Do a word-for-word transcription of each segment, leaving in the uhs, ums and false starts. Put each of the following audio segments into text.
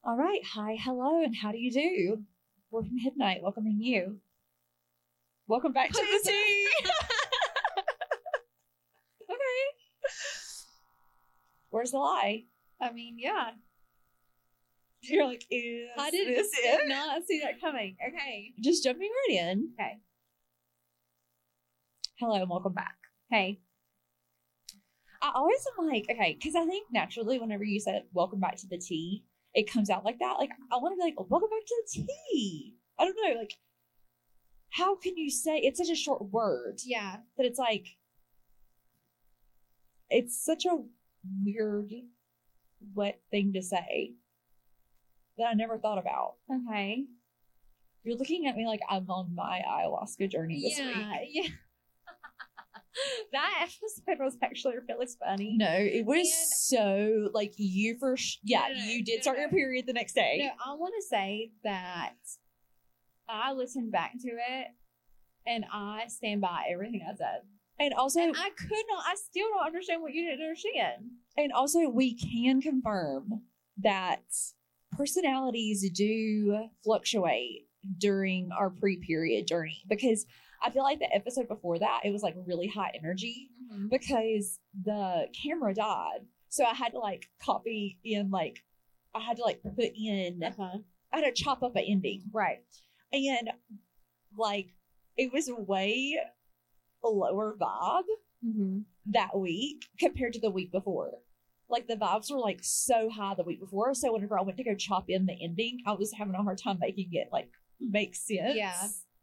All right. Hi, hello, and how do you do? We're Midnight, welcoming you. Welcome back to the tea. Okay. Where's the lie? I mean, yeah. You're like, is I did, this did it? not see that coming. Okay. Just jumping right in. Okay. Hello and welcome back. Hey. I always am like, okay, because I think naturally whenever you said welcome back to the tea, it comes out like that. Like, I want to be like, welcome back to the tea. I don't know, like, how can you say, it's such a short word Yeah. that it's like, it's such a weird, wet thing to say that I never thought about. Okay. You're looking at me like I'm on my ayahuasca journey this yeah. week. Yeah. That episode was actually really funny. No, it was And- so, like, you first, yeah, No, no, you no, did no, start no. your period the next day. No, I want to say that I listened back to it and I stand by everything I said. And also, And I could not, I still don't understand what you didn't understand. and also, we can confirm that personalities do fluctuate during our pre-period journey, because I feel like the episode before that, it was like really high energy because the camera died. So I had to like copy in, like, I had to like put in, Uh-huh. I had to chop up an ending. Right. And like, it was way lower vibe Mm-hmm. that week compared to the week before. Like, the vibes were like so high the week before. So whenever I went to go chop in the ending, I was having a hard time making it like make sense. Yeah.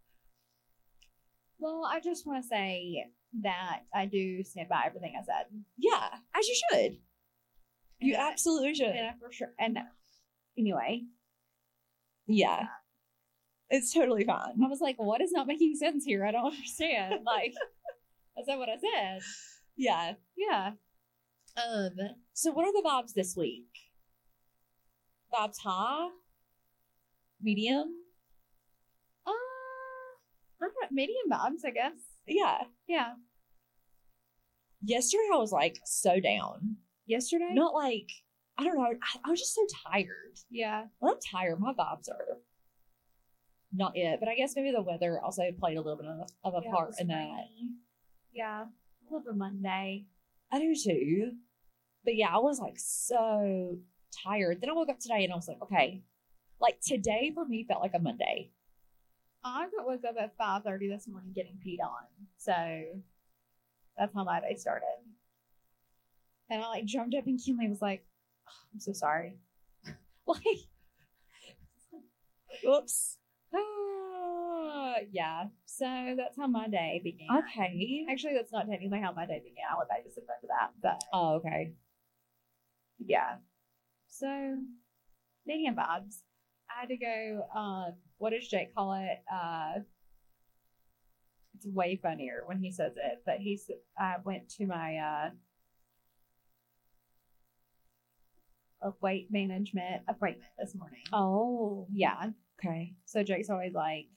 Well, I just want to say that I do stand by everything I said. Yeah, as you should. You And I- absolutely should. And I for sure. And anyway, Yeah. It's totally fine. I was like, what is not making sense here? I don't understand. Like, is that what I said? Yeah. Yeah. Um, so what are the vibes this week? Vibes high? Medium? Uh, I don't know, medium vibes, I guess. Yeah. Yeah. Yesterday I was like so down. Yesterday? Not like, I don't know, I, I was just so tired. Yeah. When I'm tired, my vibes are not it. But I guess maybe the weather also played a little bit of, of a Yeah, it part was in that. rainy. Yeah. I love a Monday. I do too. But yeah, I was like so tired. Then I woke up today and I was like, okay, like today for me felt like a Monday. I got woke up at five thirty this morning getting peed on. So that's how my day started. And I like jumped up and Kinley was like, oh, I'm so sorry. Like, Whoops. ah, yeah. So that's how my day began. Okay. Actually, that's not technically how my day began. I'll let Vegas look into that. But Oh, okay. yeah. So, medium vibes. I had to go, um, what does Jake call it? Uh, it's way funnier when he says it, but he's, I went to my, uh, a weight management appointment this morning. Oh, Yeah. okay. So Jake's always like,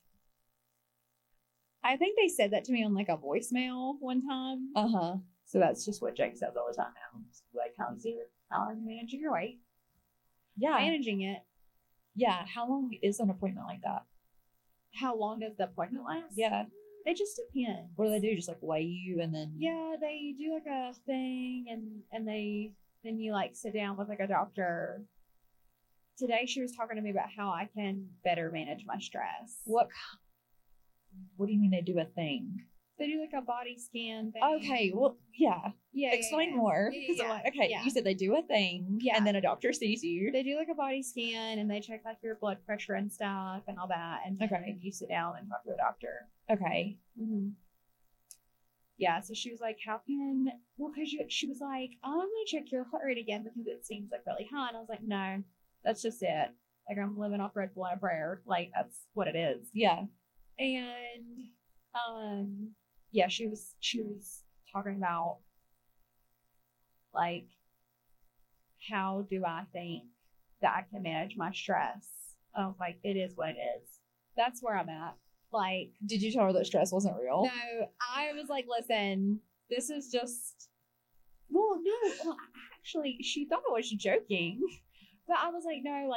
I think they said that to me on like a voicemail one time. Uh huh. So that's just what Jake says all the time now. It's like, how's your, how are you managing your weight? Yeah. Managing it. Yeah. How long is an appointment like that? How long does the appointment last? Yeah. It just depends. What do they do? Just like weigh you and then. Yeah, they do like a thing and and they then you like sit down with like a doctor. Today she was talking to me about how I can better manage my stress. What? What do you mean they do a thing? They do like a body scan thing. Okay. Well, yeah. Yeah. Explain yeah, yeah. more. Yeah, 'Cause yeah, I'm like, yeah. okay, Yeah. you said they do a thing, Yeah. and then a doctor sees you. They do like a body scan and they check like your blood pressure and stuff and all that. And then Okay. you sit down and talk to a doctor. Okay. Mm-hmm. Yeah, so she was like, how can, well, because she was like, oh, I'm going to check your heart rate again because it seems like really high. And I was like, no, that's just it. Like, I'm living off Red Bull and a prayer. Like, that's what it is. Yeah. And, um, yeah, she was, she was talking about, like, how do I think that I can manage my stress? I was like, it is what it is. That's where I'm at. Like, Did you tell her that stress wasn't real? no, I was like, listen, this is just, well, no, well, actually, she thought I was joking, but I was like, no, like,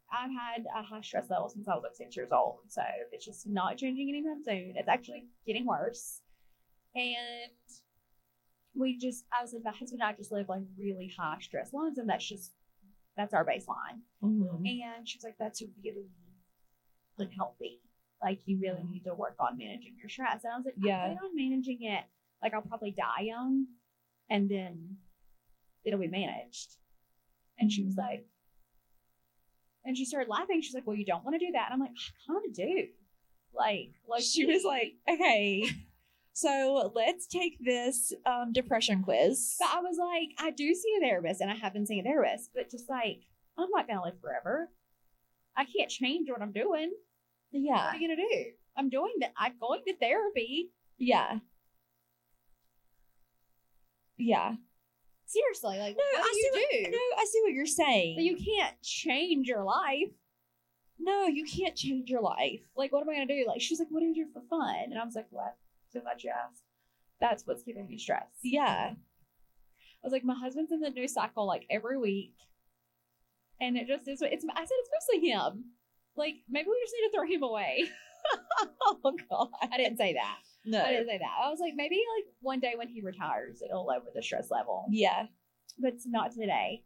I've had a high stress level since I was like six years old. So it's just not changing anytime soon. It's actually getting worse. And we just, I was like, my husband and I just live like really high stress levels, and that's just, that's our baseline. Mm-hmm. And she was like, that's really unhealthy. Like, you really need to work on managing your stress. And I was like, Yeah. I plan on managing it. Like, I'll probably die young, and then it'll be managed. And she was like, and she started laughing. She's like, well, you don't want to do that. And I'm like, I kind of do. Like, like She was like, okay, so let's take this um, depression quiz. but I was like, I do see a therapist, and I have been seeing a therapist, but just like, I'm not going to live forever. I can't change what I'm doing. What Yeah. am I going to do? I'm doing that. I'm going to therapy. Yeah. Yeah. Seriously, like, No, what I do you see do? No, I see what you're saying. But you can't change your life. no, you can't change your life. Like, what am I going to do? Like, she's like, what do you do for fun? And I was like, what? So glad you asked. That's what's giving me stress. Yeah. I was like, my husband's in the news cycle like every week. And it just is, it's, I said, it's mostly him. Like, maybe we just need to throw him away. Oh, God. I didn't say that. No. I didn't say that. I was like, maybe like one day when he retires, it'll lower the stress level. Yeah. But it's not today.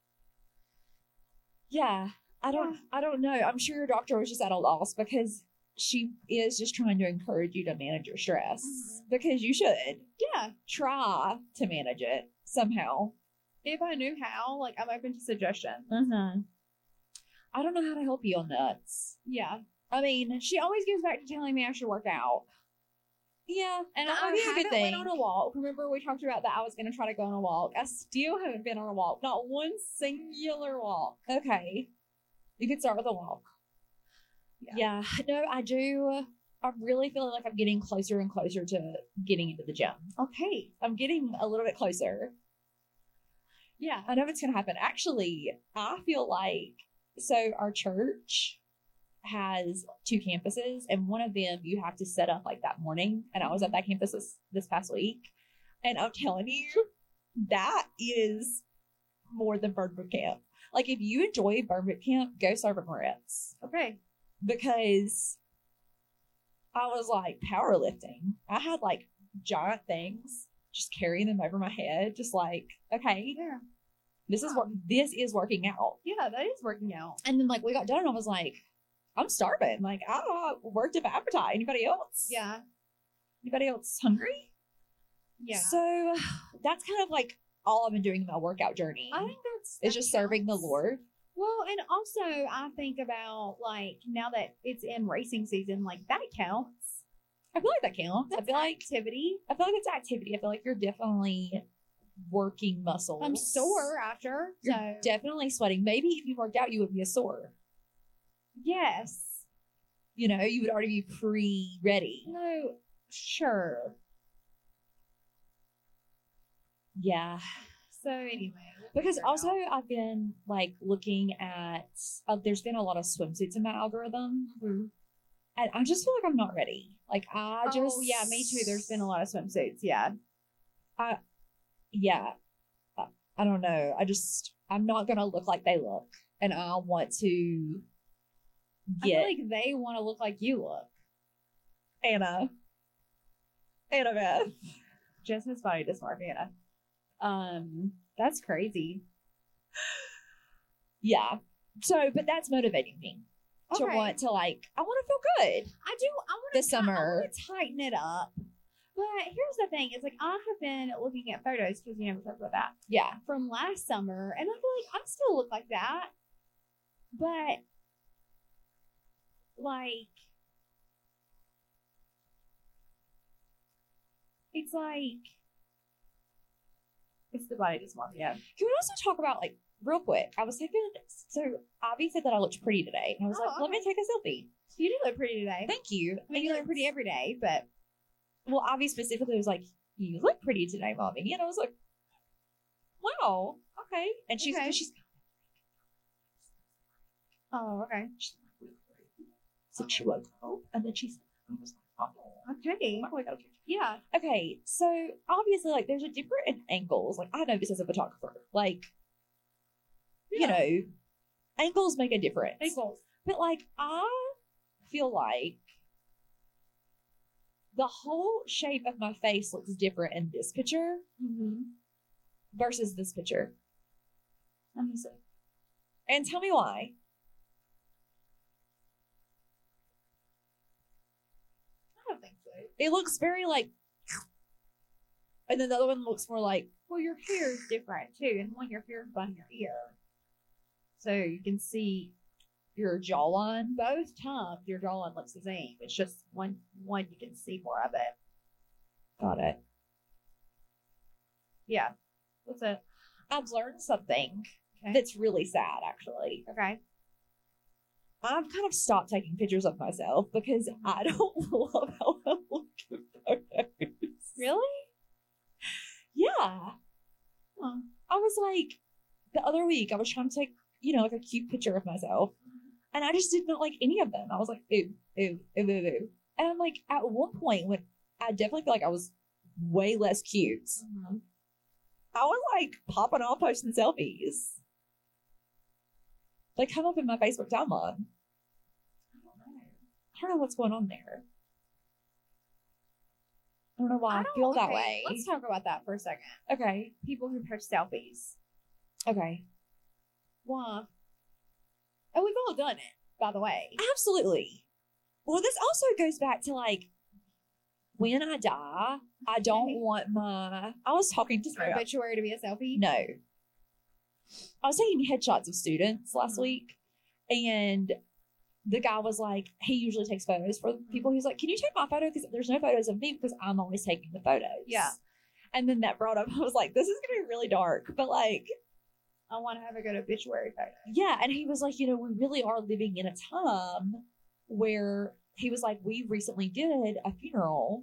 Yeah. I don't, Yeah. I don't know. I'm sure your doctor was just at a loss because she is just trying to encourage you to manage your stress Mhm. because you should Yeah. try to manage it somehow. If I knew how, like, I'm open to suggestions. Mm-hmm. I don't know how to help you on that. Yeah. I mean, She always goes back to telling me I should work out. yeah, And that I would be a good haven't thing. went on a walk. Remember we talked about that I was going to try to go on a walk. I still haven't been on a walk. Not one singular walk. Okay. You could start with a walk. Yeah. No, I do. I'm really feeling like I'm getting closer and closer to getting into the gym. Okay. I'm getting a little bit closer. Yeah. I know it's going to happen. Actually, I feel like, so our church has two campuses, and one of them you have to set up like that morning. And I was at that campus this, this past week. And I'm telling you, that is more than Burn Boot Camp. Like, if you enjoy Burn Boot Camp, go serve at Moritz. Okay. Because I was like powerlifting. I had like giant things, just carrying them over my head, just like, okay, Yeah. this is work. This is working out. Yeah, that is working out. And then like we got done, and I was like, I'm starving. Like, I worked up appetite. Anybody else? Yeah. Anybody else hungry? Yeah. So that's kind of like all I've been doing in my workout journey. I think that's It's that just serving the counts. Lord. Well, and also I think about like now that it's in racing season, like that counts. I feel like that counts. I That's feel like activity. I feel like it's activity. I feel like you're definitely working muscles. I'm sore after. You're So definitely sweating. Maybe if you worked out, you would be a sore. yes. You know, you would already be pre-ready. No, sure. Yeah. So anyway. Because figure it also out. I've been like looking at, uh, there's been a lot of swimsuits in my algorithm. Mhm. And I just feel like I'm not ready. Like I just. Oh yeah, me too. There's been a lot of swimsuits. Yeah. Yeah. I, I don't know. I just, I'm not going to look like they look. And I want to I feel get like they want to look like you look. Anna. Annabeth. Just his body dysmorphia. Um, that's crazy. Yeah. So, but that's motivating me to Okay. want to like, I want to feel good. I do. I want This to. I summer. want to tighten it up. But here's the thing: it's like I have been looking at photos because you never talked about that Yeah. from last summer, and I feel like I still look like that, but like it's like it's the body dysmorphia. Can we also talk about like real quick? I was thinking, so Avi said that I looked pretty today, and I was Oh, like, let me okay. take a selfie. You do look pretty today. Thank you. I mean, you look pretty every day, but Well, Avi specifically was like, you look pretty today, mommy, and I was like, wow, okay. And she's Okay. she's oh, okay, so she woke up, and then she's I was like, oh, okay, oh my God. yeah, Okay, so obviously, like, there's a different angles. Like, I know this as a photographer. Like, you Yeah. know, angles make a difference. Angles. But like, I feel like the whole shape of my face looks different in this picture Mm-hmm. versus this picture. Let me see. And tell me why. I don't think so. It looks very like, and then the other one looks more like, Well, your hair is different too, and one your hair is behind your ear, so you can see your jawline. both times your jawline looks the same. It's just one one you can see more of it. Got it. Yeah. What's it? I've learned something Okay. that's really sad, actually. Okay. I've kind of stopped taking pictures of myself because I don't love how I look in photos. Really? Yeah. Oh. I was like, the other week, I was trying to take, you know, like a cute picture of myself, and I just did not like any of them. I was like, ooh, ooh, ooh, ooh, ooh. And I'm like, at one point, when I definitely feel like I was way less cute, Mm-hmm. I was like popping off posting selfies. They come up in my Facebook timeline. I don't know what's going on there. I don't know why I, don't- feel that okay, way. Let's talk about that for a second. Okay. People who post selfies. Okay. Why? And we've all done it, by the way. Absolutely. Well, this also goes back to like, when I die, I don't Okay. want my. I was talking to Your somebody. about- obituary to be a selfie. No. I was taking headshots of students last Mhm. week, and the guy was like, he usually takes photos for people. He's like, can you take my photo? Because there's no photos of me because I'm always taking the photos. Yeah. And then that brought up, I was like, this is going to be really dark. But like, I want to have a good obituary photo. yeah. And he was like, you know, we really are living in a time where he was like, we recently did a funeral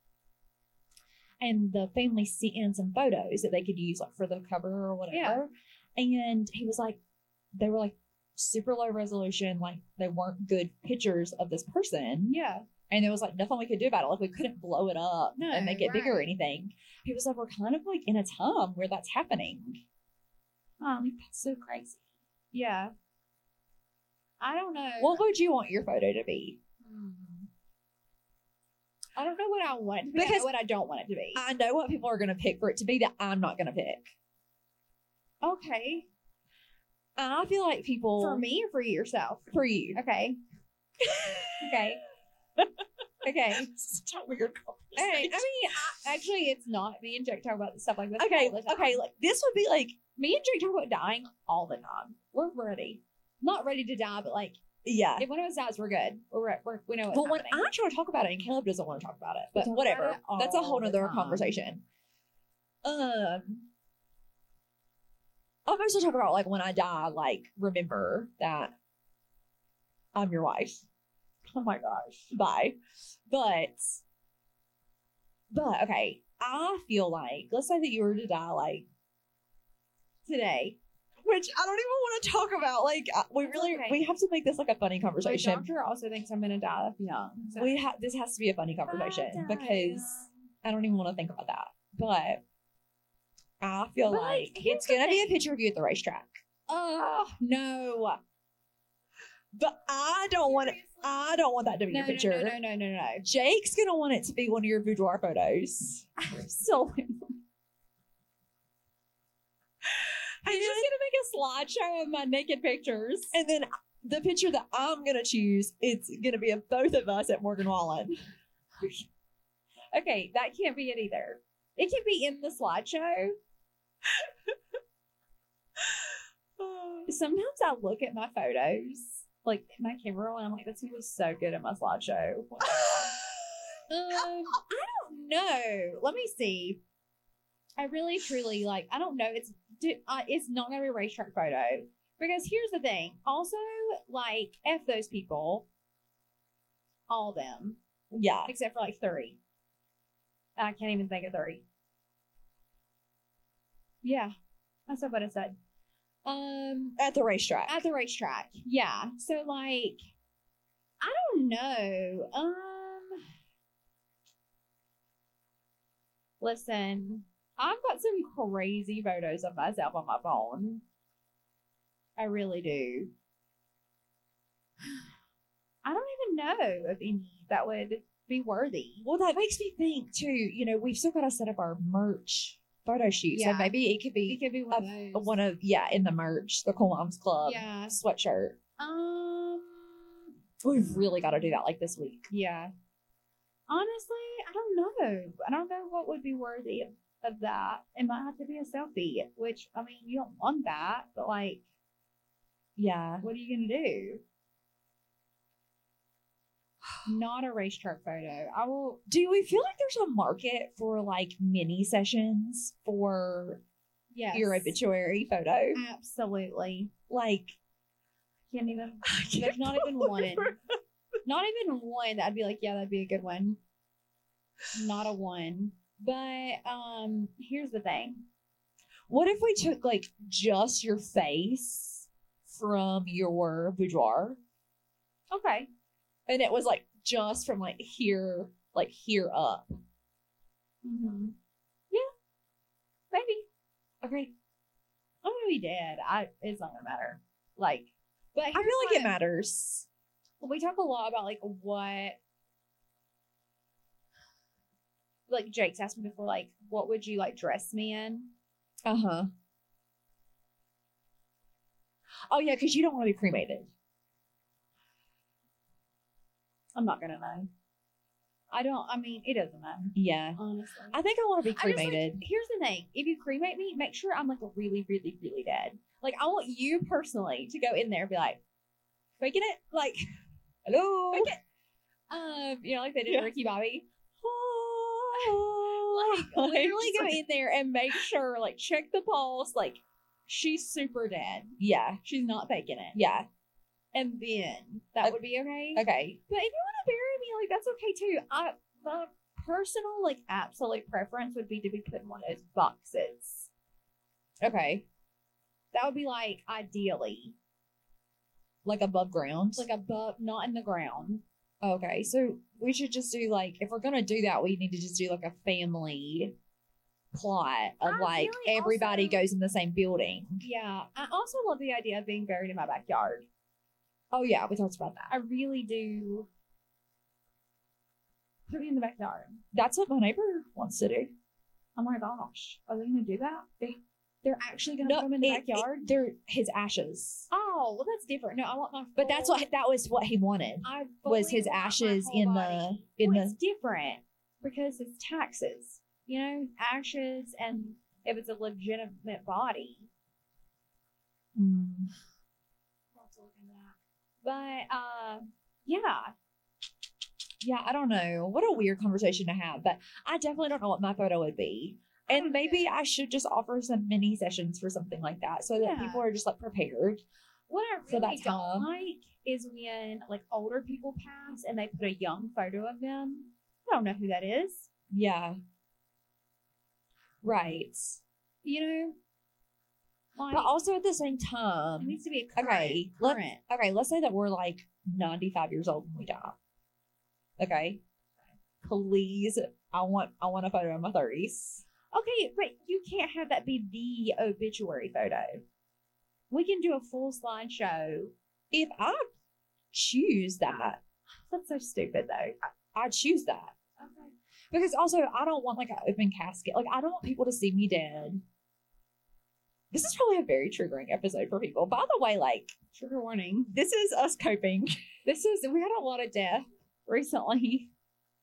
and the family sent in some photos that they could use like for the cover or whatever. And he was like, they were like super low resolution, like they weren't good pictures of this person. Yeah. And there was like nothing we could do about it. Like we couldn't blow it up No, and make it bigger or right. anything. He was like, we're kind of like in a time where that's happening. Um. Like, that's so crazy. Yeah. I don't know. What would you want your photo to be? Hmm. I don't know what I want it to be. I Because know what I don't want it to be. I know what people are going to pick for it to be that I'm not going to pick. Okay. I feel like people. For me or for yourself? For you. Okay. Okay. Okay. Such a weird Hey, I conversation. mean, I, actually, it's not. Me and Jake talk about stuff like this. Okay, all the time. okay, like this would be like, Me and Jake talk about dying all the time. We're ready. Not ready to die, but like, yeah. if one of us dies, we're good. We're, re- we're we know what's But when happening. I try to talk about it and Caleb doesn't want to talk about it, We but talk whatever. about it That's a all whole the nother time. conversation. Um, I'll mostly talk about like when I die, like remember that I'm your wife. Oh my gosh. Bye. But, but okay, I feel like, let's say that you were to die like Today. which I don't even want to talk about. Like, I- we It's really, okay. we have to make this like a funny My conversation. doctor also thinks I'm gonna die young. So. We have, this has to be a funny conversation I die because young. I don't even want to think about that. But I feel But, like like, here's it's the going to be a thing. picture of you at the racetrack. Oh no. But I don't want it. Seriously? I don't want that to be No, your no, picture. no, no, no, no, no. Jake's going to want it to be one of your boudoir photos. Absolutely. I'm just gonna make a slideshow of my naked pictures. And then the picture that I'm going to choose, it's going to be of both of us at Morgan Wallen. Okay, that can't be it either. It can be in the slideshow. Sometimes I look at my photos, like my camera roll, and I'm like, this was so good in my slideshow. um, I don't know. Let me see. I really, truly like. I don't know. It's do- uh, it's not gonna be a racetrack photo because here's the thing. Also, like, f those people, all of them, Yeah. except for like three. I can't even think of three. Yeah, that's what I said. Um, At the racetrack. at the racetrack. Yeah. So like, I don't know. Um, listen, I've got some crazy photos of myself on my phone. I really do. I don't even know of any that would be worthy. Well, that makes me think too, you know, we've still got to set up our merch photo shoot. Yeah. So maybe it could It be could be one of a, those. one of, yeah, in the merch, the Cool Moms Club Yeah. sweatshirt. Um. We've really got to do that like this week. Yeah. Honestly, I don't know. I don't know what would be worthy of, of that. It might have to be a selfie, which, I mean, you don't want that, but like, Yeah. what are you going to do? Not a racetrack photo. I will. Do we feel like there's a market for like mini sessions for Yes. your obituary photo? Absolutely. Like, Can't even. I can't There's not even one. believe Not even one that'd be like, yeah, that'd be a good one. Not a one. But um, here's the thing. what if we took like just your face from your boudoir Okay. and it was like just from like here, like here up? Mm-hmm. Yeah. Maybe. Okay. I'm gonna be dead. I. It's not gonna matter. Like, but I feel like it matters. We talk a lot about like what. Like Jake's asked me before, like, what would you like dress me in? Uh huh. Oh yeah, because you don't want to be cremated. I'm not gonna know. I don't. I mean, it doesn't matter. Yeah. Honestly. I think I want to be I just, like, cremated. here's the thing: if you cremate me, make sure I'm like really, really, really dead. Like, I want you personally to go in there and be like, faking it, like, Hello. fake it. Um, you know, like they did Yeah. Ricky Bobby. like, Like, literally go in there and make sure, like, check the pulse. Like, she's super dead. Yeah. She's not faking it. Yeah. And then that Okay. would be okay. Okay. But if you want to bury me, like, that's okay too. I my personal, like, absolute preference would be to be put in one of those boxes. Okay. That would be like ideally Like above ground. like above, not in the ground. Okay. So we should just do like, if we're gonna do that, we need to just do like a family plot of I like really everybody also- goes in the same building. Yeah, I also love the idea of being buried in my backyard. Oh yeah, we talked about that. I really do. Put me in the backyard. That's what my neighbor wants to do. Oh my gosh, are they gonna do that? They, they're actually gonna No, put them in the it- backyard. it- they're his ashes. Oh, well, that's different. No, I want my. But that's full- what that was what he wanted. I was fully his want my ashes whole in the- body. in Well, the- It's different because it's taxes. You know, ashes, and if it's a legitimate body. Mm. But uh, yeah, Yeah, I don't know. What a weird conversation to have, but I definitely don't know what my photo would be. And maybe I should just offer some mini sessions for something like that so that Yeah. people are just like prepared. what I So really that's don't how- like is when like older people pass and they put a young photo of them. I don't know who that is. Yeah. Right. You know, like, But also at the same it time, needs to be a current. okay, let- current. okay, let's say that we're like ninety-five years old when we die. Okay. Please, I want I want a photo in my thirties. Okay, but you can't have that be the obituary photo. We can do a full slideshow. If I choose that, That's so stupid, though. I choose that. Okay. Because also, I don't want like an open casket. Like, I don't want people to see me dead. This is probably a very triggering episode for people. By the way, like, Trigger warning. this is us coping. This is, we had a lot of death recently.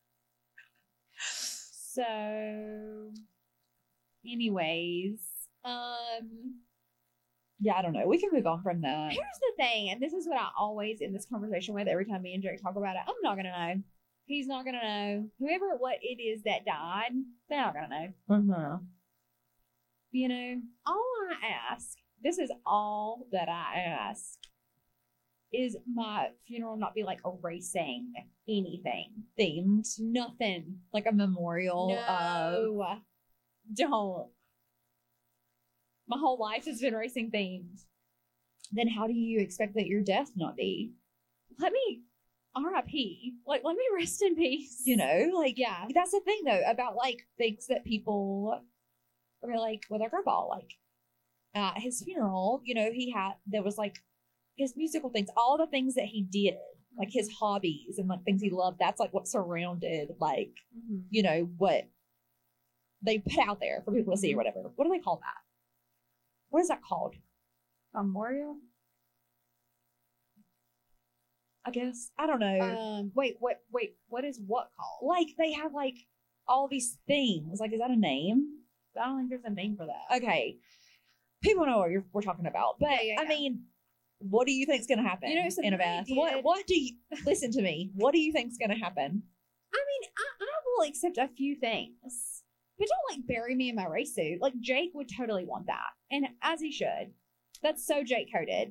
So, anyways, um, Yeah, I don't know. We can move on from that. here's the thing, and this is what I always in this conversation with every time me and Jake talk about it. I'm not gonna know. He's not gonna know. Whoever what it is that died, they're not gonna know. Uh-huh. You know, all I ask, this is all that I ask, is my funeral not be like erasing anything. Themed. Nothing. Like a memorial of. No. Don't. My whole life has been racing themed. Then how do you expect that your death not be? Let me R I P. Like, let me rest in peace. You know, like, Yeah. that's the thing though about like things that people are like with our grandpa. Like, at his funeral, you know, he had, there was like his musical things, all the things that he did, like his hobbies and like things he loved. That's like what surrounded, like, Mm-hmm. you know, what they put out there for people to see or whatever. What do they call that? What is that called? Memorial. I guess. I don't know. Um. Wait. What? Wait. What is what called? Like they have like all these things. Like, is that a name? I don't think there's a name for that. Okay. People know what you're, we're talking about. But Yeah, yeah, I yeah. mean, what do you think's going to happen You know, something Annabeth? they What did- what do you listen to me? What do you think's going to happen? I mean, I, I will accept a few things, but don't like bury me in my race suit. Like Jake would totally want that, and as he should. That's so Jake coded.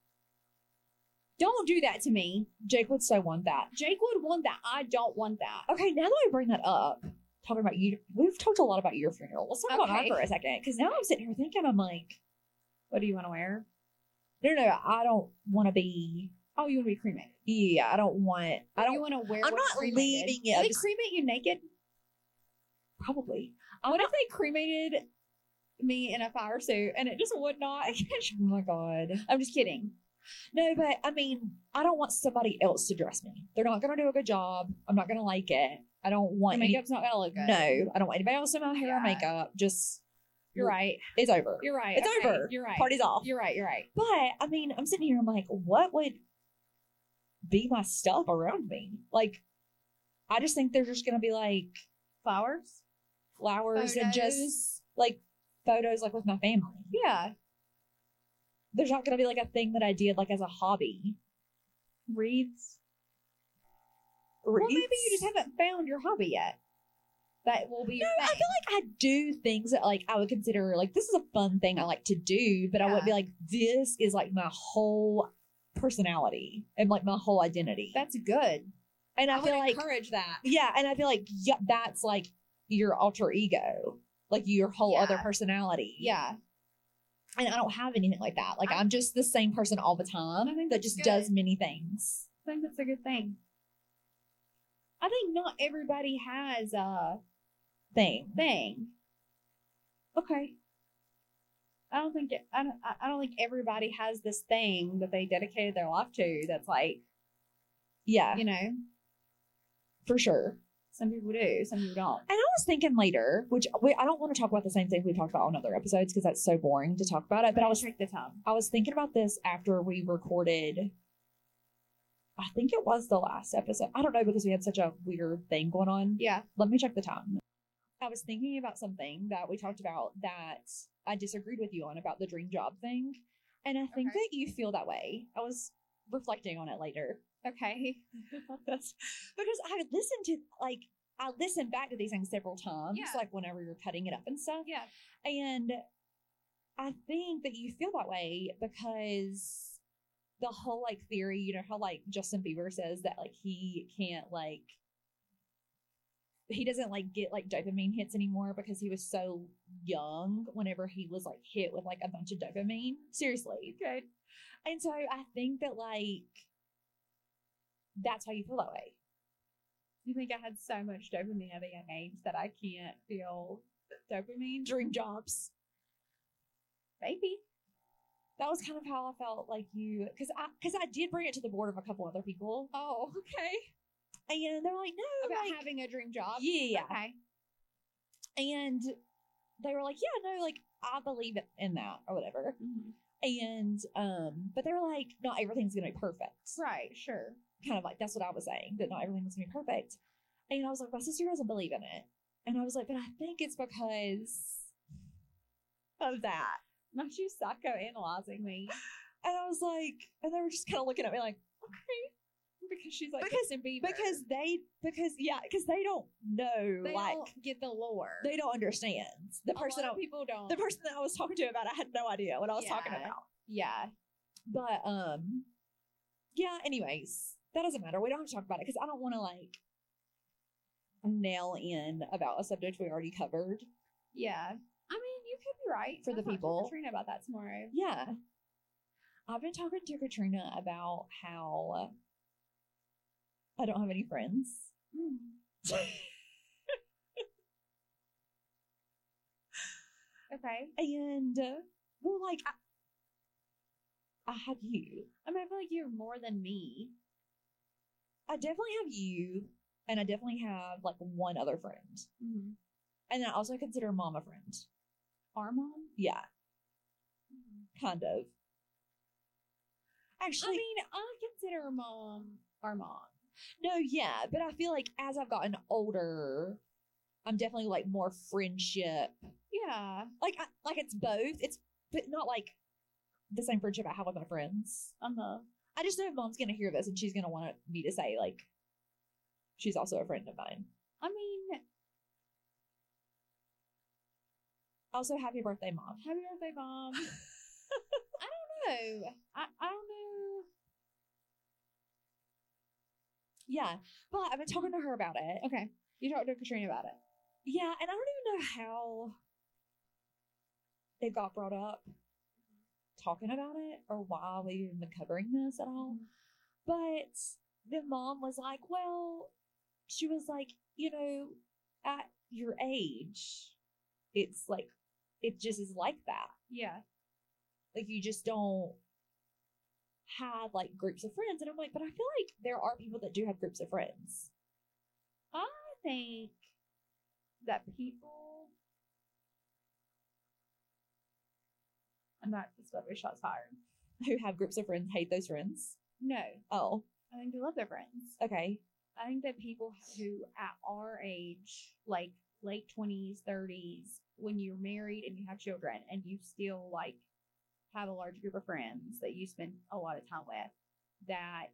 Don't do that to me. Jake would so want that. Jake would want that. I don't want that. Okay, now that I bring that up, talking about you, we've talked a lot about your funeral. Let's talk about Okay. that for a second. Because now I'm sitting here thinking, I'm like, What do you want to wear? no, no, I don't want to be. Oh, you want to be cremated? Yeah, I don't want. I you don't want to wear? I'm what's not cremated? leaving it. Do I'm they just- cremate you naked? probably. I'm What not, if they cremated me in a fire suit and it just would not? oh my god. I'm just kidding. No, but I mean, I don't want somebody else to dress me. They're not going to do a good job. I'm not going to like it. I don't My want any- makeup's not gonna look good. No, I don't want anybody else in my hair or Yeah. makeup. Just You're right. it's over. You're right. It's Okay, over. You're right. Party's off. You're right. You're right. But I mean, I'm sitting here. I'm like, what would be my stuff around me? Like, I just think they're just going to be like Flowers. flowers and Photos. just like photos, like with my family. Yeah. There's not going to be like a thing that I did like as a hobby. Wreaths. Well, maybe you just haven't found your hobby yet. That will be your No, I thing. feel like I do things that like I would consider like this is a fun thing I like to do, but I wouldn't be Yeah. like this is like my whole personality and like my whole identity. That's good. and I, I feel would like encourage that. yeah, and I feel like yeah, that's like your alter ego, like your whole Yeah. other personality. Yeah. and I don't have anything like that. Like I- I'm just the same person all the time I think that that's just good. does many things. I think that's a good thing. I think not everybody has a Thing. thing. Okay. I don't think it, I don't I I don't think everybody has this thing that they dedicated their life to. That's like, Yeah, you know, for sure. some people do, some people don't. And I was thinking later, which we, I don't want to talk about the same thing we talked about on other episodes because that's so boring to talk about it. But I was take the time. I was thinking about this after we recorded. I think it was the last episode. I don't know because we had such a weird thing going on. Yeah. Let me check the time. I was thinking about something that we talked about that I disagreed with you on about the dream job thing. And I think Okay. that you feel that way. I was reflecting on it later. Okay. That's because I listened to like I listened back to these things several times, Yeah. like whenever you're cutting it up and stuff. Yeah. And I think that you feel that way because the whole like theory, you know, how like Justin Bieber says that like he can't like he doesn't like get like dopamine hits anymore because he was so young whenever he was like hit with like a bunch of dopamine. Seriously. Okay. And so I think that like that's how you feel that way. You think I had so much dopamine at a young age that I can't feel dopamine? Dream jobs. Maybe. That was kind of how I felt like you, because I because I did bring it to the board of a couple other people, Oh, okay. and they're like, no, About like, having a dream job. yeah, Okay. and they were like, yeah, no, like I believe in that or whatever, Mhm. and um, but they were like, not everything's gonna be perfect, Right. Sure. kind of like that's what I was saying, that not everything was gonna be perfect, and I was like, my sister doesn't believe in it, and I was like, but I think it's because of that. Not you psychoanalyzing me. And I was like, and they were just kind of looking at me like, Okay. Because she's like Because- Justin Bieber. because they, because yeah, because they don't know, they like don't get the lore. they don't understand the A lot person. of I, people don't. the person that I was talking to about, it, I had no idea what I was talking Yeah. about. yeah. But um, yeah. Anyways, that doesn't matter. We don't have to talk about it because I don't want to like nail in about a subject we already covered. Yeah. I mean, you could be right. For the I'll talk to people. Katrina about that tomorrow. Yeah, I've been talking to Katrina about how I don't have any friends. Okay. And uh, Well, like, I, I have you. I mean, I feel like you're more than me. I definitely have you, and I definitely have like one other friend. Mm-hmm. And then I also consider mom a friend. Our mom? Yeah, Mm-hmm. kind of. Actually, I mean, I consider mom our mom. no, yeah, but I feel like as I've gotten older, I'm definitely like more friendship. Yeah. Like, I, like it's both. It's but not like the same friendship I have with my friends. Uh-huh. I just know if mom's gonna hear this and she's gonna want me to say like she's also a friend of mine. I mean, Also, happy birthday, mom. happy birthday, mom. I don't know. I, I don't know. Yeah, but I've been talking to her about it. Okay. You talked to Katrina about it. Yeah, and I don't even know how it got brought up talking about it or why we've even been covering this at all. Mhm. But the mom was like, well, she was like, you know, at your age, it's like, it just is like that. Yeah. Like, you just don't have like groups of friends. And I'm like, but I feel like there are people that do have groups of friends. I think that people. I'm not just about to be shots fired. Who have groups of friends hate those friends. No. Oh, I think they love their friends. okay. I think that people who at our age, like late twenties, thirties, when you're married and you have children and you still like have a large group of friends that you spend a lot of time with, that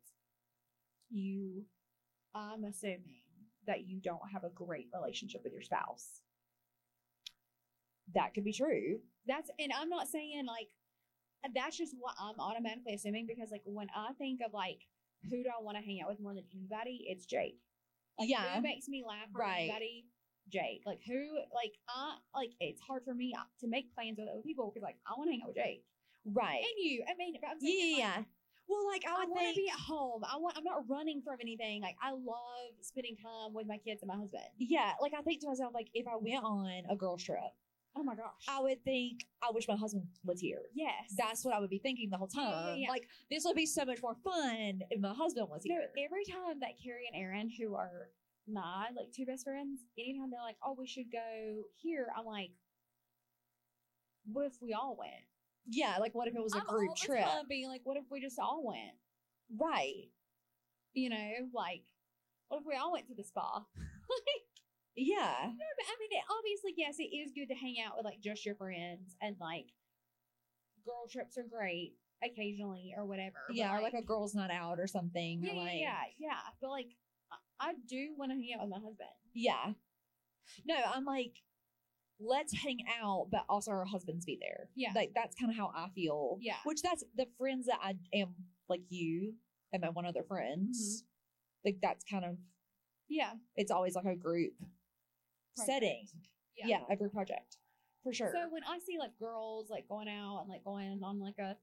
you, I'm assuming that you don't have a great relationship with your spouse. That could be true. That's, and I'm not saying like, that's just what I'm automatically assuming because like when I think of like, who do I want to hang out with more than anybody? It's Jake. Like, Yeah. who makes me laugh more Right. than anybody? Jake. Like who? Like I like it's hard for me to make plans with other people because like I want to hang out with Jake Right. and you. I mean, but I'm Yeah, saying, yeah, like, yeah. Well, like, I I would want to think, be at home. I want. I'm not running from anything. Like I love spending time with my kids and my husband. yeah, like, I think to myself, like, if I went on a girls' trip, Oh my gosh. I would think, I wish my husband was here. yes. That's what I would be thinking the whole Yeah, time. yeah, yeah. Like, this would be so much more fun if my husband was No, here. every time that Carrie and Aaron, who are my like two best friends, anytime they're like, "Oh, we should go here," I'm like, "What if we all went?" Yeah, like, what if it was a I'm group all the trip? time being like, "What if we just all went?" Right. You know, like, what if we all went to the spa? Yeah. No, but I mean, it, obviously, yes, it is good to hang out with like just your friends and like girl trips are great occasionally or whatever. but, Yeah, or like a girls' night out or something. yeah, or yeah, like, yeah, yeah. But like, I, I do want to hang out with my husband. Yeah. No, I'm like, let's hang out, but also our husbands be there. Yeah. Like, that's kind of how I feel. Yeah. Which that's the friends that I am, like you and my one other friends. Mm-hmm. Like, that's kind of, Yeah, it's always like a group Project. setting. Yeah. Yeah, a group project. For sure. So when I see like girls like going out and like going on like a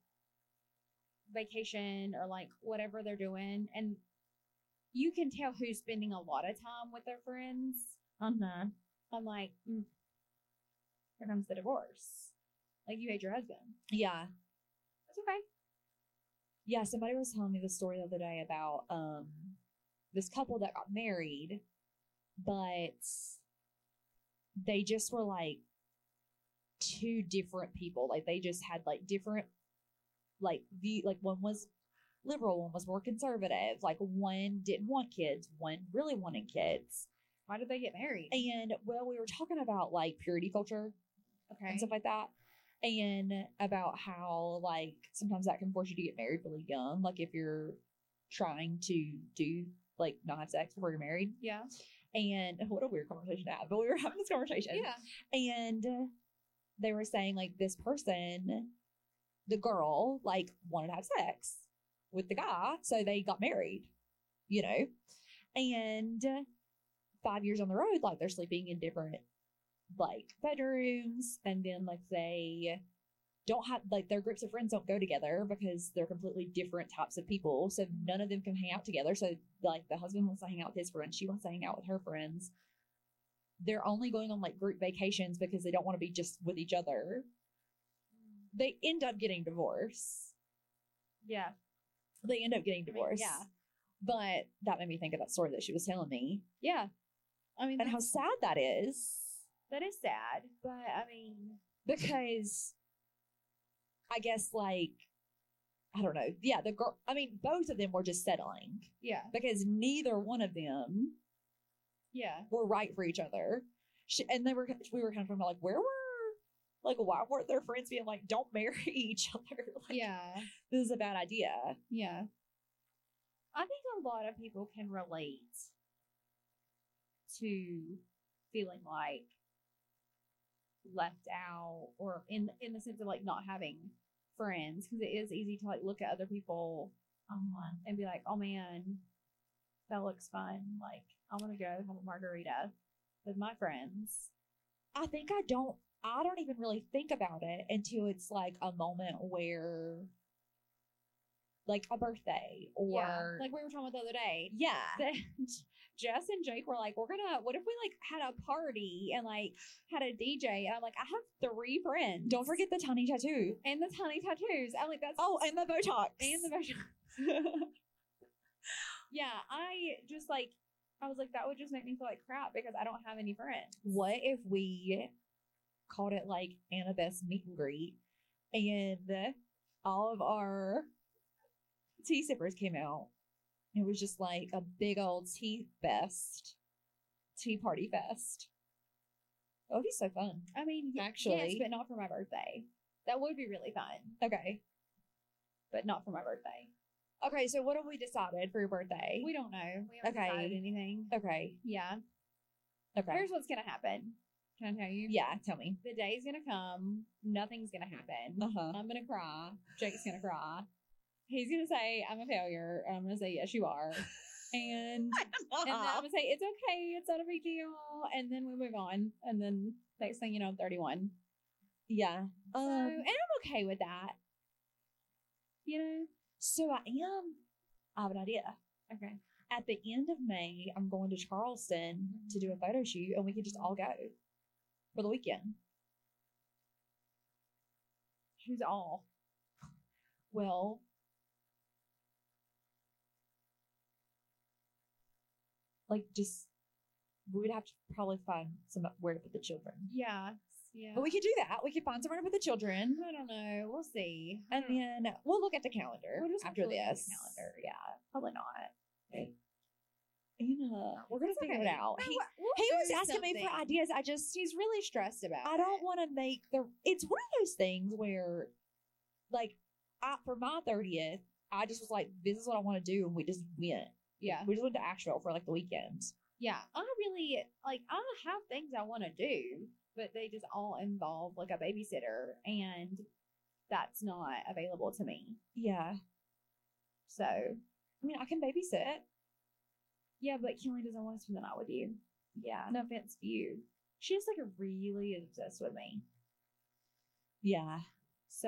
vacation or like whatever they're doing, and you can tell who's spending a lot of time with their friends, uh-huh. I'm like, mm, here comes the divorce. Like you hate your husband. Yeah. That's okay. Yeah, somebody was telling me the story the other day about um this couple that got married, but they just were like two different people. Like they just had like different like view, like one was liberal, one was more conservative. Like one didn't want kids, one really wanted kids. Why did they get married? And well, we were talking about like purity culture Okay. and stuff like that. And about how like sometimes that can force you to get married really young. Like if you're trying to do like not have sex before you're married. Yeah. And what a weird conversation to have, but we were having this conversation. Yeah. And uh, they were saying like this person, the girl, like wanted to have sex with the guy. So they got married, you know, and uh, five years on the road, like they're sleeping in different like bedrooms. And then like they don't have like their groups of friends don't go together because they're completely different types of people. So none of them can hang out together. So like the husband wants to hang out with his friends. She wants to hang out with her friends. They're only going on like group vacations because they don't want to be just with each other. they end up getting divorced. Yeah. They end up getting I mean, divorced. yeah. But that made me think of that story that she was telling me. Yeah. I mean, And how sad that is. that is sad. But I mean, Because I guess, like, I don't know. Yeah, the girl, I mean, both of them were just settling yeah. because neither one of them Yeah. were right for each other. She, and they were, we were kind of talking about, like, where were, like, why weren't their friends being like, don't marry each other? Like, Yeah. this is a bad idea. Yeah. I think a lot of people can relate to feeling like left out, or in in the sense of like not having friends, because it is easy to like look at other people Um, and be like, oh man, that looks fun. Like, I want to go have a margarita with my friends. I think I don't, I don't even really think about it until it's like a moment where, like a birthday or, Yeah. Like we were talking about the other day. yeah. That Jess and Jake were like, we're gonna, what if we like had a party and like had a D J? And I'm like, I have three friends. Don't forget the tiny tattoo. And the tiny tattoos. I'm like, that's Oh, and the Botox. and the Botox. Yeah, I just like, I was like, that would just make me feel like crap because I don't have any friends. What if we called it like Annabeth's meet and greet and all of our tea sippers came out? It was just like a big old tea fest, tea party fest. That would be so fun. I mean, y- Actually. yes, but not for my birthday. That would be really fun, Okay. but not for my birthday. Okay, so what have we decided for your birthday? We don't know. We haven't Okay. decided anything. Okay. Yeah. Okay. Here's what's gonna happen. Can I tell you? Yeah, tell me. The day's gonna come. Nothing's gonna happen. Uh-huh. I'm gonna cry. Jake's gonna cry. He's gonna say I'm a failure, and I'm gonna say yes, you are. And and then I'm gonna say it's okay, it's not a big deal, and then we move on. And then next thing you know, I'm thirty-one. Yeah. So, Um, and I'm okay with that. You know. so I am, I have an idea. Okay. At the end of May, I'm going to Charleston to do a photo shoot, and we could just all go for the weekend. Who's all? Well, like just we would have to probably find somewhere to put the children. Yeah. Yeah. But we could do that. We could find somewhere to put the children, I don't know. We'll see. and then we'll look at the calendar We'll just after have to look at the this. calendar. Yeah. Probably not. Yeah, we're gonna It's figure okay. it out. No, He, we'll he was do asking me for something. ideas. I just He's really stressed about I it. don't want to make the. It's one of those things where, like, I, for my thirtieth, I just was like, "This is what I want to do," and we just went. Yeah. We just went to Asheville for like the weekend. Yeah. I really, like, I have things I want to do, but they just all involve, like, a babysitter, and that's not available to me. Yeah, So, I mean, I can babysit. yeah, but Kelly doesn't want to spend the night with you. Yeah, No offense to you. She's, like, really obsessed with me. yeah. So,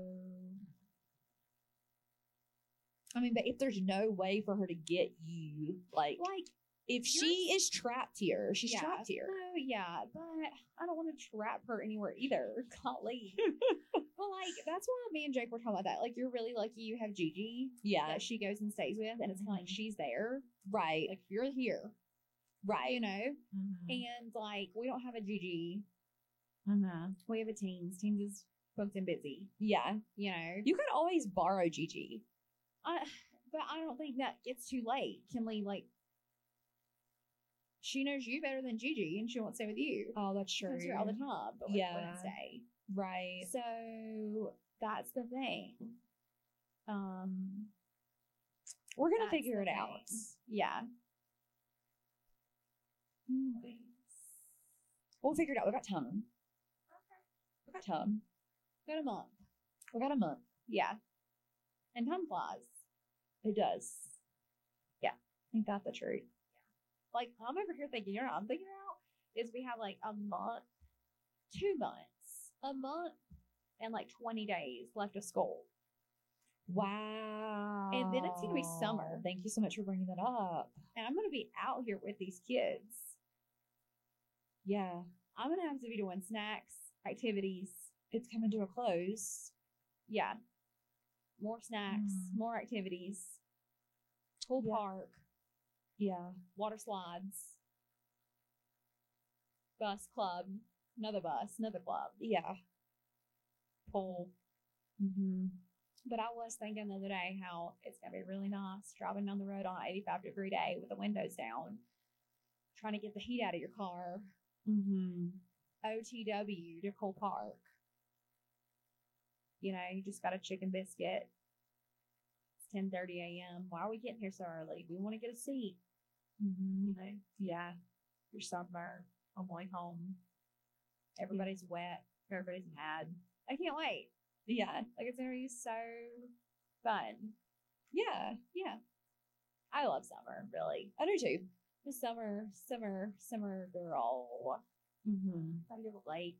I mean, but if there's no way for her to get you, like, like, if she is trapped here, she's yeah, trapped here. No, yeah, but I don't want to trap her anywhere either. Golly. But like, that's why me and Jake were talking about that. Like, you're really lucky you have Gigi Yeah, that she goes and stays with, and it's kind of like she's there. right, Like, you're here, right. you know? Mhm. And like, we don't have a Gigi. Mhm. We have a Teens. Teens is booked and busy, Yeah, you know? you could always borrow Gigi. I, but I don't think that it's too late. Kinley, like, she knows you better than Gigi, and she won't stay with you. Oh, that's She true. comes here all the time, but like, Yeah. Wednesday. Right. So that's the thing. Um, We're gonna that's figure the it out. thing. Yeah. We'll figure it out. We got time. We got time. Got a month. We got a month. Yeah. And time flies. It does. Yeah. Ain't that the truth? Like, I'm over here thinking, you know what I'm thinking about? Is we have like a month, two months, a month, and like twenty days left of school. Wow. And then it's gonna be summer. Thank you so much for bringing that up. And I'm going to be out here with these kids. Yeah. I'm going to have to be doing snacks, activities. It's coming to a close. Yeah. More snacks, Mm. more activities, pool Yeah. park, Yeah. water slides, bus club, another bus, another club, Yeah. pool. Mm-hmm. But I was thinking the other day how it's going to be really nice driving down the road on an eighty-five degree day with the windows down, trying to get the heat out of your car. Mm-hmm. O T W to Cole Park. You know, you just got a chicken biscuit. It's ten thirty a.m. Why are we getting here so early? We want to get a seat. Mm-hmm. You know, yeah, you're somewhere on the way home. Everybody's wet. Everybody's mad. I can't wait. Yeah. Like, it's going to be so fun. Yeah. Yeah. I love summer, really. I do too. The summer, summer, summer girl. Mm-hmm. Gotta go to the lake.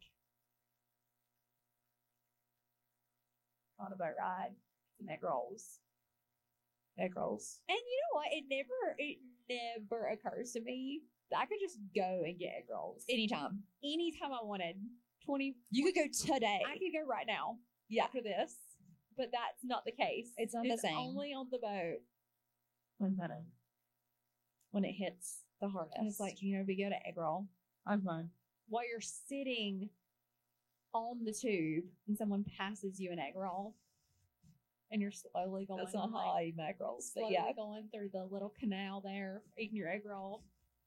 On a boat ride. Some egg rolls. Egg rolls. And you know what? It never, it never occurs to me that I could just go and get egg rolls Anytime. anytime I wanted. Twenty. You could go today. I could go right now. Yeah. After this, but that's not the case. It's not the same. Only on the boat. When that when it hits the hardest. And it's like, you know, we go to egg roll I'm fine. while you're sitting on the tube and someone passes you an egg roll, and you're slowly going. That's not like, how I eat egg rolls, but slowly yeah. going through the little canal there, eating your egg roll.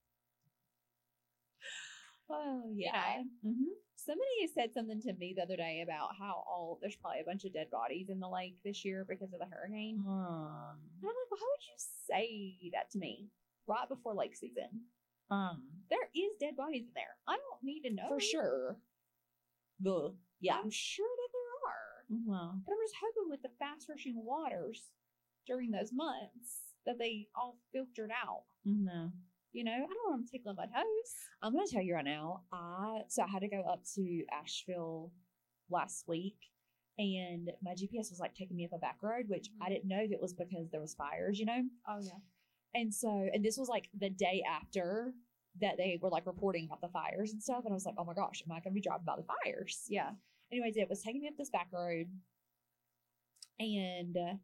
Oh Yeah. Mm-hmm. Somebody said something to me the other day about how all there's probably a bunch of dead bodies in the lake this year because of the hurricane. Um, And I'm like, why would you say that to me right before lake season? um, There is dead bodies in there. I don't need to know for sure. Ugh. Yeah. I'm sure that there are. Well, But I'm just hoping with the fast rushing waters during those months that they all filtered out. no. You know, I don't want them tickling my toes. I'm gonna tell you right now. I so I had to go up to Asheville last week, and my G P S was like taking me up a back road, which Mhm. I didn't know if it was because there was fires, you know. Oh yeah. And so, and this was like the day after that they were like reporting about the fires and stuff, and I was like, oh my gosh, am I gonna be driving by the fires? Yeah. Anyways, it was taking me up this back road, and uh,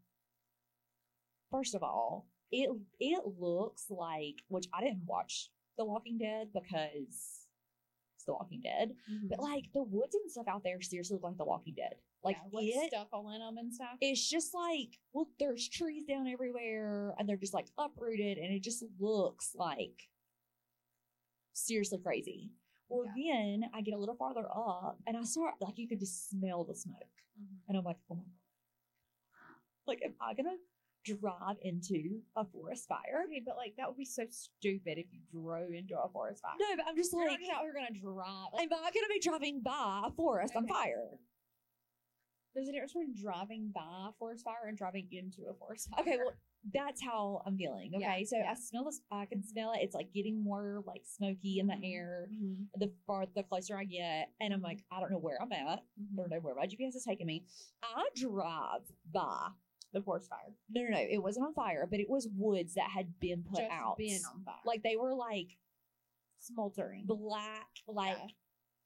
first of all, it it looks like, which I didn't watch The Walking Dead because it's The Walking Dead, but like the woods and stuff out there seriously look like The Walking Dead. Like yeah, with it, stuff all in them and stuff. it's just like, well, there's trees down everywhere, and they're just like uprooted, and it just looks like seriously crazy. Well, Yeah. then I get a little farther up, and I start like you could just smell the smoke, Mhm. and I'm like, oh my god, like am I gonna drive into a forest fire? Okay, but like that would be so stupid if you drove into a forest fire. No, but I'm just You're like, not just out here gonna drive. Like, am I gonna be driving by a forest on Okay. fire? there's a difference between driving by a forest fire and driving into a forest fire. Okay, well, that's how I'm feeling. Okay, Yeah, so yeah. I smell this. I can smell it. It's like getting more like smoky in the Mhm. air. Mhm. The far the closer I get, and I'm like, I don't know where I'm at. I don't know where my G P S is taking me. I drive by the forest fire no, no, no. It wasn't on fire, but it was woods that had been put just out. been on fire, Like they were like smoldering. black, like. Yeah.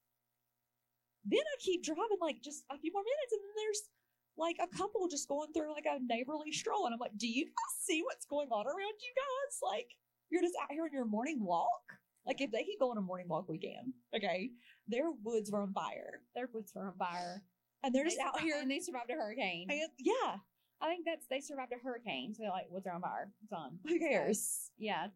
Then I keep driving like just a few more minutes, and then there's like a couple just going through like a neighborly stroll, and I'm like, do you guys see what's going on around you guys? Like you're just out here on your morning walk. Like if they could go on a morning walk, we can. Okay, their woods were on fire, Their woods were on fire. and they're just They out survived- here. and they survived a hurricane. And, yeah, I think that's they survived a hurricane, so they're like, woods are on fire. It's on. who cares? Yeah.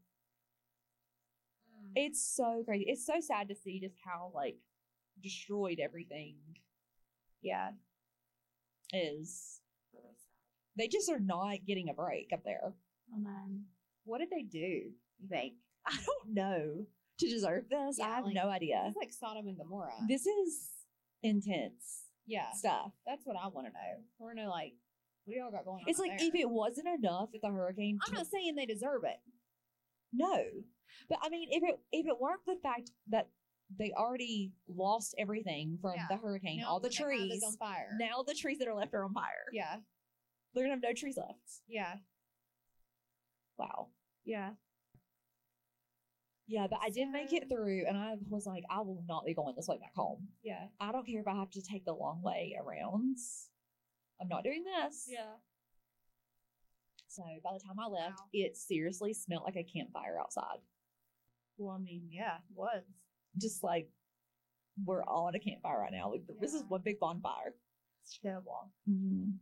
It's so crazy. It's so sad to see just how like destroyed everything Yeah. is. They just are not getting a break up there. Oh man. What did they do, you think? I don't know to deserve this. Yeah, I have like, no idea. It's like Sodom and Gomorrah. This is intense yeah. stuff. That's what I want to know. I want to know, like, what do y'all got going on? It's out like there? if it wasn't enough that the hurricane. I'm not saying they deserve it. No, but I mean, if it if it weren't the fact that they already lost everything from Yeah. the hurricane, Now all the they have it trees, on fire. now the trees that are left are on fire. Yeah. They're gonna have no trees left. Yeah. Wow. Yeah. Yeah, but I did make it So- through, and I was like, I will not be going this way back home. Yeah. I don't care if I have to take the long way around. I'm not doing this. Yeah. So by the time I left, Wow. it seriously smelled like a campfire outside. Well, I mean, yeah, it was. Just like we're all at a campfire right now. Like this is Yeah. one big bonfire. It's terrible. Mm-hmm.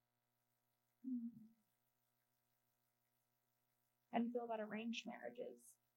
How do you feel about arranged marriages?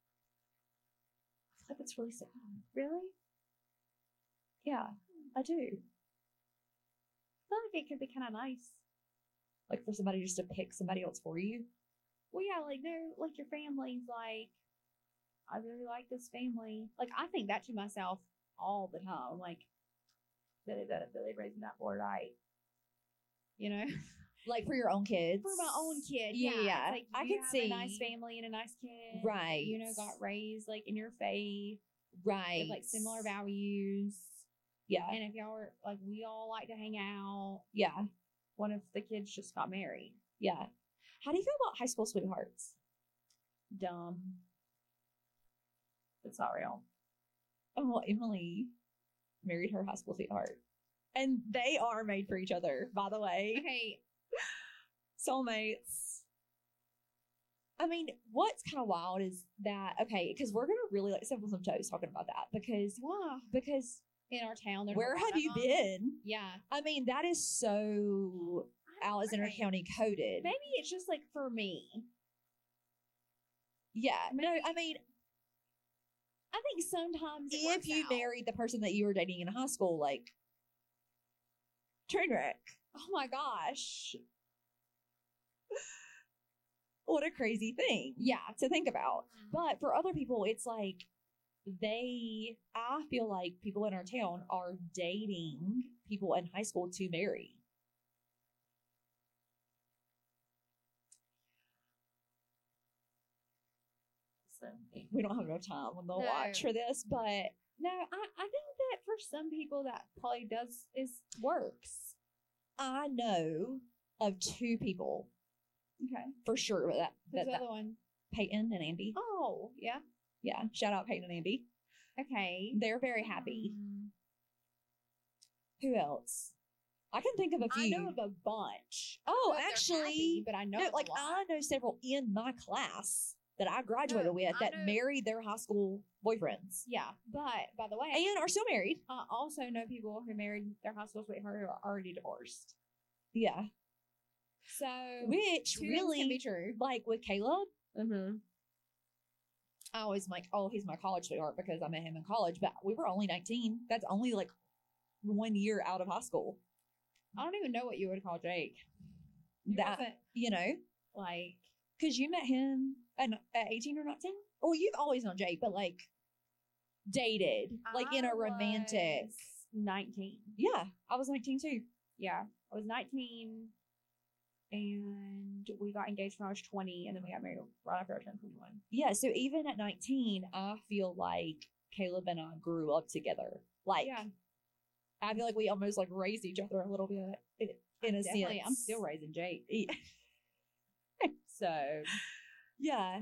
I feel like that's really sad. Really? Yeah, I do. I feel like it could be kind of nice. Like for somebody just to pick somebody else for you. Well, yeah, like they're like your family's like, I really like this family. Like I think that to myself all the time. Like, Billy, that Billy raising that boy right. You know, Like for your own kids. for my own kid. Yeah, Yeah, yeah. It's like I you could have see. a nice family and a nice kid. Right. You know, got raised like in your faith Right. with like similar values. Yeah. And if y'all were like, we all like to hang out. Yeah. What if the kids just got married? Yeah. How do you feel about high school sweethearts? Dumb. It's not real. Oh, well, Emily married her high school sweetheart. And they are made for each other, by the way. Okay. Soulmates. I mean, what's kind of wild is that, okay, because we're going to really like step on some toes talking about that because, Wow. because In our town. there's a where lot have of you them. been? Yeah. I mean, that is so Alexander Right. County coded. Maybe it's just like for me. Yeah. No, I mean, I think sometimes it if works you out. married the person that you were dating in high school, like, train wreck. Oh my gosh. What a crazy thing. Yeah. To think about. But for other people, it's like they, I feel like people in our town are dating people in high school to marry. So, We don't have enough time on the No. watch for this, but no, I, I think that for some people that probably does is works. I know of two people Okay. for sure that, Who's that, the that other one? Peyton and Andy. Oh, yeah. Yeah. Shout out Peyton and Andy. Okay. They're very happy. Mm. Who else? I can think of a few. I know of a bunch. Oh, I don't know if they're actually, happy, but I know no, of a like lot. I know several in my class that I graduated No, with I that know- married their high school boyfriends Yeah, but by the way, and are still married. I also know people who married their high school sweetheart who are already divorced. Yeah, So which two things really, can be true. like with Caleb, Mm-hmm. I always am like, oh, he's my college sweetheart because I met him in college, but we were only nineteen. That's only like one year out of high school. I don't even know what you would call Jake. He That wasn't, you know, like because you met him at, at eighteen or nineteen. Well, you've always known Jake, but like dated, like in I a romantic. was nineteen. Yeah, I was nineteen too. Yeah, I was nineteen, and we got engaged when I was twenty, and then we got married right after I turned twenty-one. Yeah, so even at nineteen, I feel like Caleb and I grew up together. Like, Yeah, I feel like we almost like raised each other a little bit in, in a definitely. sense. I'm still raising Jake. Yeah. So Yeah.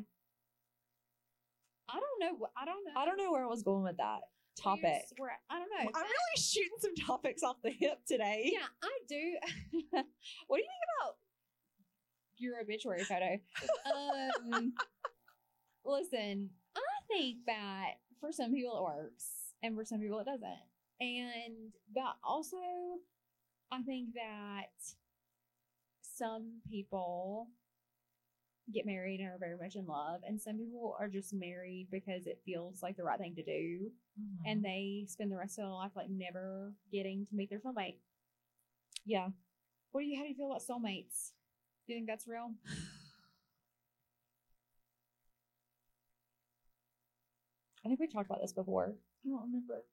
I don't know. what- I don't know. I don't know where I was going with that topic. Where's- Where, I don't know. I'm but- really shooting some topics off the hip today. Yeah, I do. What do you think about your obituary photo? um, listen, I think that for some people it works, and for some people it doesn't. And but also, I think that some people get married and are very much in love, and some people are just married because it feels like the right thing to do, Mhm. and they spend the rest of their life like never getting to meet their soulmate. yeah. What do you? How do you feel about soulmates? Do you think that's real? I think we've talked about this before. I don't remember.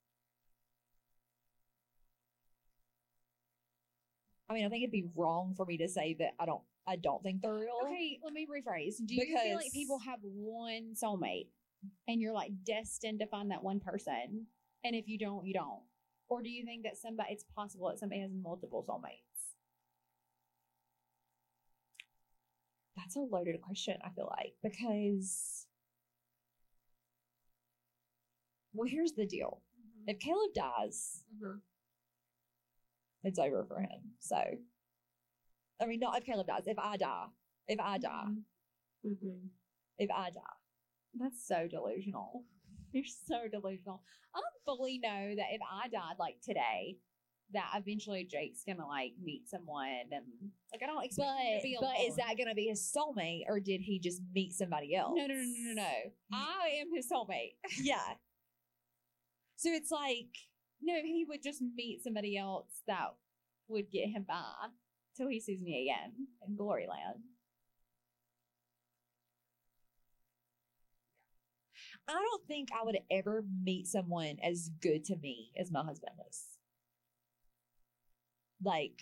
I mean, I think it'd be wrong for me to say that I don't I don't think they're real. Okay, let me rephrase. Do you feel like Because- people have one soulmate and you're like destined to find that one person? And if you don't, you don't. Or do you think that somebody it's possible that somebody has multiple soulmates? That's a loaded question, I feel like, because well, here's the deal. If Caleb dies, Mhm. it's over for him. So I mean, not if Caleb dies. If I die. If I die. Mm-hmm. If I die. That's so delusional. You're so delusional. I fully know that if I died like today, that eventually Jake's gonna like meet someone and like I don't expect him But to be but alone. is that gonna be his soulmate or did he just meet somebody else? no no no no no no. I am his soulmate. Yeah. So it's like No, he would just meet somebody else that would get him by till he sees me again in Gloryland. I don't think I would ever meet someone as good to me as my husband is. Like,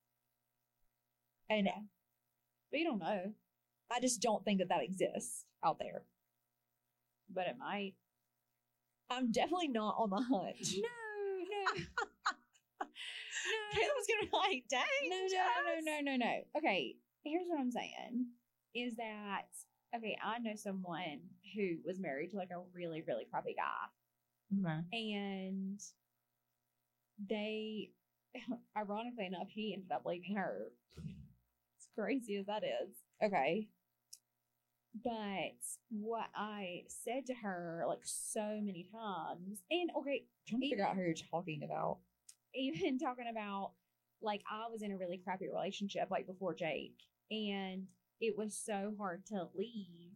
and But you don't know. I just don't think that that exists out there. But it might. I'm definitely not on the hunt. No, no. Caleb's gonna be like, dang. No, no, no, no, no, no. Okay, here's what I'm saying is that, okay, I know someone who was married to like a really, really crappy guy. Mm-hmm. And they, ironically enough, he ended up leaving her. As crazy as that is. Okay. But what I said to her like so many times, and okay, I'm trying to figure out who you're talking about. even talking about like I was in a really crappy relationship like before Jake, and it was so hard to leave.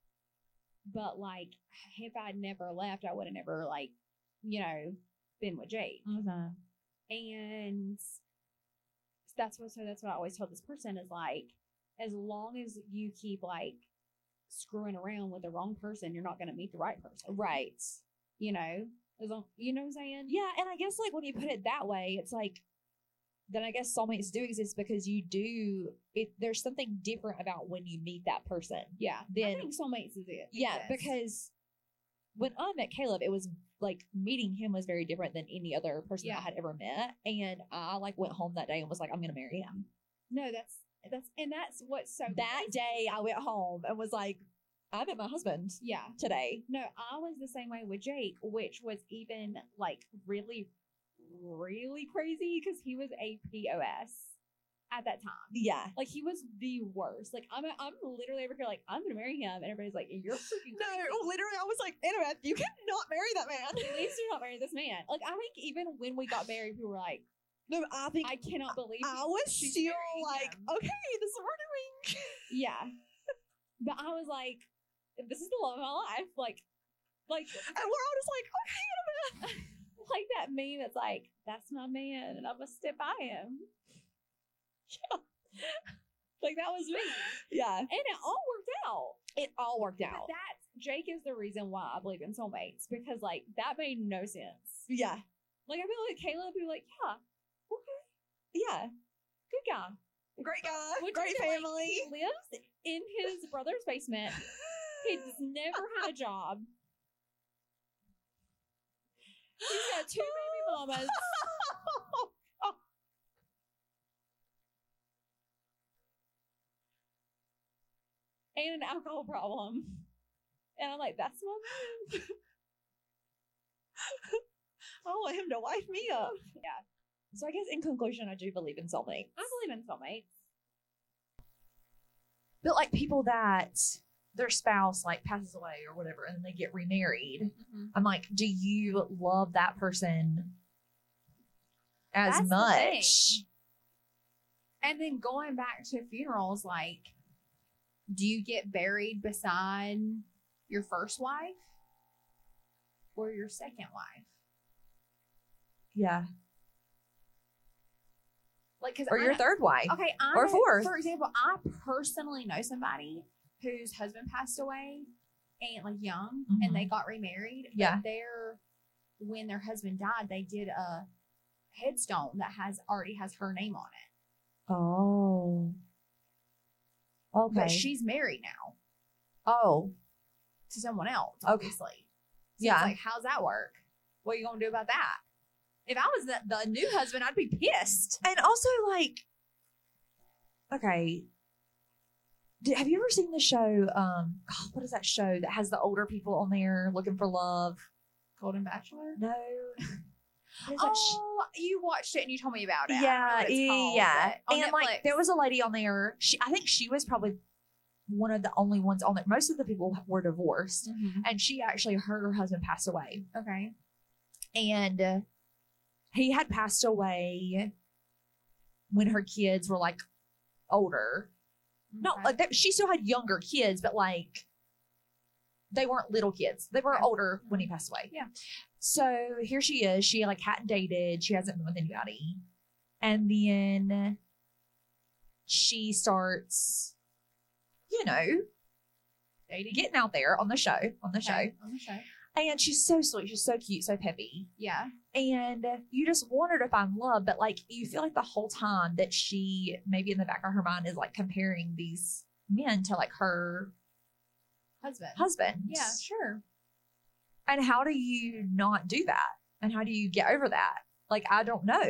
But like if I'd never left, I would have never like, you know, been with Jake. Mm-hmm. And that's what so that's what I always tell this person is like, as long as you keep like screwing around with the wrong person, you're not going to meet the right person. Right. You know, as long, you know what I'm saying? Yeah, and I guess like when you put it that way, it's like then I guess soulmates do exist because you do it. There's something different about when you meet that person. Yeah. Then I think soulmates is it. yeah, exists. because when I met Caleb, it was like meeting him was very different than any other person Yeah. I had ever met, and I like went home that day and was like, I'm gonna marry him. no, that's that's and that's what's so That crazy. day, I went home and was like, I met my husband Yeah. today. No, I was the same way with Jake, which was even like really, really crazy because he was a P O S at that time. Yeah. Like he was the worst. Like I'm, I'm literally over here like I'm gonna marry him, and everybody's like, "You're freaking No, crazy. literally, I was like, Annabeth, you cannot marry that man. Please do not marry this man." Like I think even when we got married, people were like, No, I think "I cannot believe." I was she's still marrying like, him." okay, this is what we're doing. Yeah, but I was like, "This is the love of my life." Like, like, And we're all just like, okay, Annabeth. like that meme that's like, "That's my man," and I'm gonna stick by him. Yeah. Like that was me. Yeah. And it all worked out. It all worked But out. that's Jake is the reason why I believe in soulmates because like that made no sense. Yeah. Like I feel like Caleb be like, yeah, okay, Yeah. good guy. Great guy. Which Great is, like, family. he lives in his brother's basement. He's never had a job. He's got two baby mamas. And an alcohol problem. And I'm like, that's my man. I want him to wife me up. Yeah. So I guess in conclusion, I do believe in soulmates. I believe in soulmates. But like people that their spouse like passes away or whatever and then they get remarried. Mm-hmm. I'm like, do you love that person as That's the much? And then going back to funerals, like, do you get buried beside your first wife or your second wife? Yeah. Like, cause Or I your know- third wife. Okay, I Or know- fourth. For example, I personally know somebody whose husband passed away and like young, Mhm. and they got remarried. but Yeah. Their when their husband died, they did a headstone that has already has her name on it. Oh. Okay. But she's married now oh. to someone else, Okay. obviously. So Yeah. it's like, how's that work? What are you gonna do about that? If I was the, the new husband, I'd be pissed. And also, like, okay, Did, have you ever seen the show? Um, God, what is that show that has the older people on there looking for love? Golden Bachelor? No, It was like she- Oh, you watched it and you told me about it. I don't know yeah, what it's called, yeah. but on And like Netflix. there was a lady on there. She, I think she was probably one of the only ones on there. Most of the people were divorced, Mhm. and she actually her husband passed away, Okay. and uh, he had passed away when her kids were like older. Not Okay. like that, she still had younger kids, but like they weren't little kids. They were Okay. older when he passed away. Yeah. So here she is. She like hadn't dated. She hasn't been with anybody, and then she starts, you know, dating. getting out there on the show, on the Okay, on the show. show. And she's so sweet. She's so cute, so peppy. Yeah. And you just want her to find love, but like you feel like the whole time that she maybe in the back of her mind is like comparing these men to like her Husband. husband. Yeah, sure. And how do you not do that? And how do you get over that? Like, I don't know.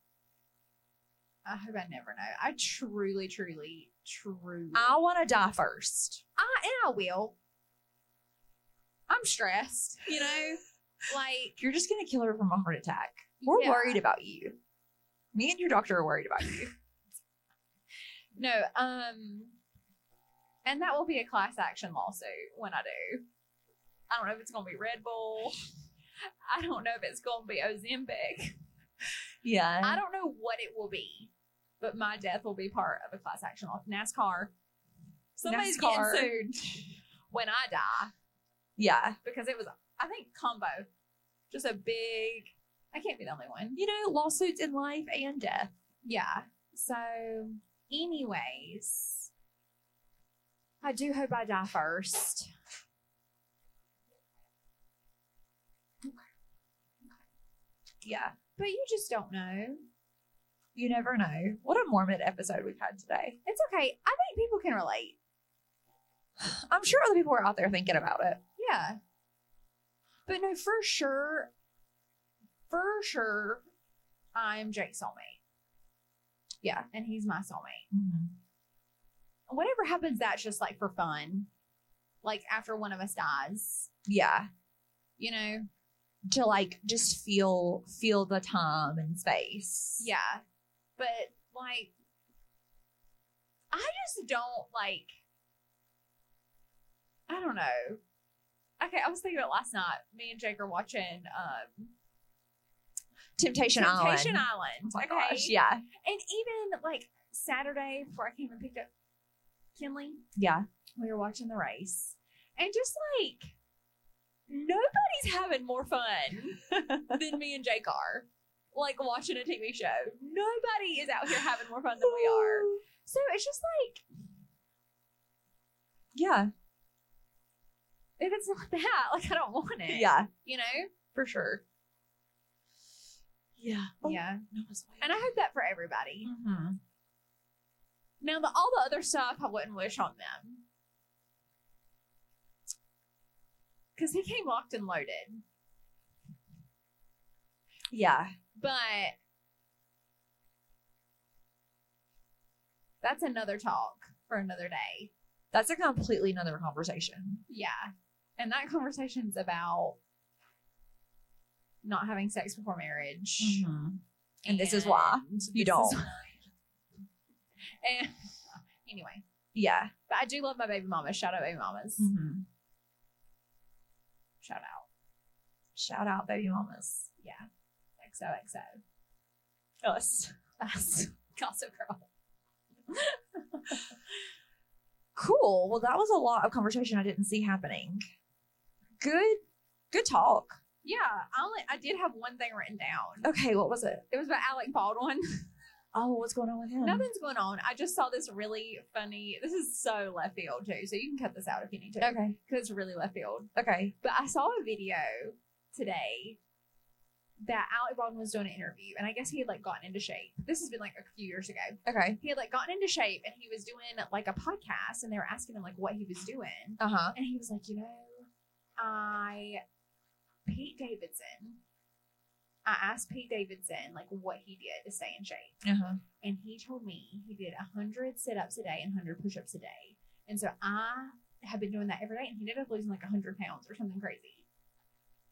I hope I never know. I truly, truly, truly. I want to die first. I and I will. I'm stressed, you know? Like, You're just going to kill her from a heart attack. We're yeah. worried about you. Me and your doctor are worried about you. No, um, and that will be a class action lawsuit when I do. I don't know if it's going to be Red Bull. I don't know if it's going to be Ozempic. Yeah. I don't know what it will be, but my death will be part of a class action law. NASCAR. Somebody's NASCAR. getting sued when I die Yeah. because it was, I think, combo. Just a big, I can't be the only one. You know, lawsuits in life and death. Yeah. So, anyways, I do hope I die first. Yeah. but you just don't know. You never know. What a morbid episode we've had today. It's okay. I think people can relate. I'm sure other people are out there thinking about it. Yeah. But no, for sure, for sure, I'm Jake's soulmate. Yeah, and he's my soulmate. Whatever happens, that's just like for fun. Like after one of us dies, Yeah. you know? To like just feel feel the time and space. Yeah. But like, I just don't like, I don't know. Okay, I was thinking about last night. Me and Jake are watching um, Temptation, Island. Temptation Island. Oh my okay. gosh, yeah. And even like Saturday before I came and picked up Kinley, Yeah. we were watching the race. And just like, nobody's having more fun than me and Jake are. Like watching a T V show. Nobody is out here having more fun than we are. So it's just like, Yeah. if it's not that, like I don't want it. Yeah. You know? For sure. Yeah. Yeah. No, it's weird. And I hope that for everybody. Mm-hmm. Now, the, all the other stuff I wouldn't wish on them. Because he came locked and loaded. Yeah. But that's another talk for another day. That's a completely another conversation. Yeah. And that conversation's about not having sex before marriage. Mm-hmm. And this is why you this don't. is why- and anyway, Yeah. but I do love my baby mamas. Shout out baby mamas. Mm-hmm. Shout out. Shout out, baby mamas. Yeah. X O X O. Us. Us. Gossip Girl. Cool. Well, that was a lot of conversation I didn't see happening. Good. Good talk. Yeah, I only I did have one thing written down. Okay, what was it? It was about Alec Baldwin. Oh, what's going on with him? Nothing's going on. I just saw this really funny. This is so left field too, so you can cut this out if you need to. Okay. Because it's really left field. Okay. But I saw a video today that Alec Baldwin was doing an interview, and I guess he had like gotten into shape. This has been like a few years ago. Okay. He had like gotten into shape, and he was doing like a podcast, and they were asking him like what he was doing, Uh huh. and he was like, you know, I Pete Davidson. I asked Pete Davidson like what he did to stay in shape, Uh huh. and he told me he did a hundred sit-ups a day and hundred push-ups a day, and so I have been doing that every day, and he ended up losing like a hundred pounds or something crazy.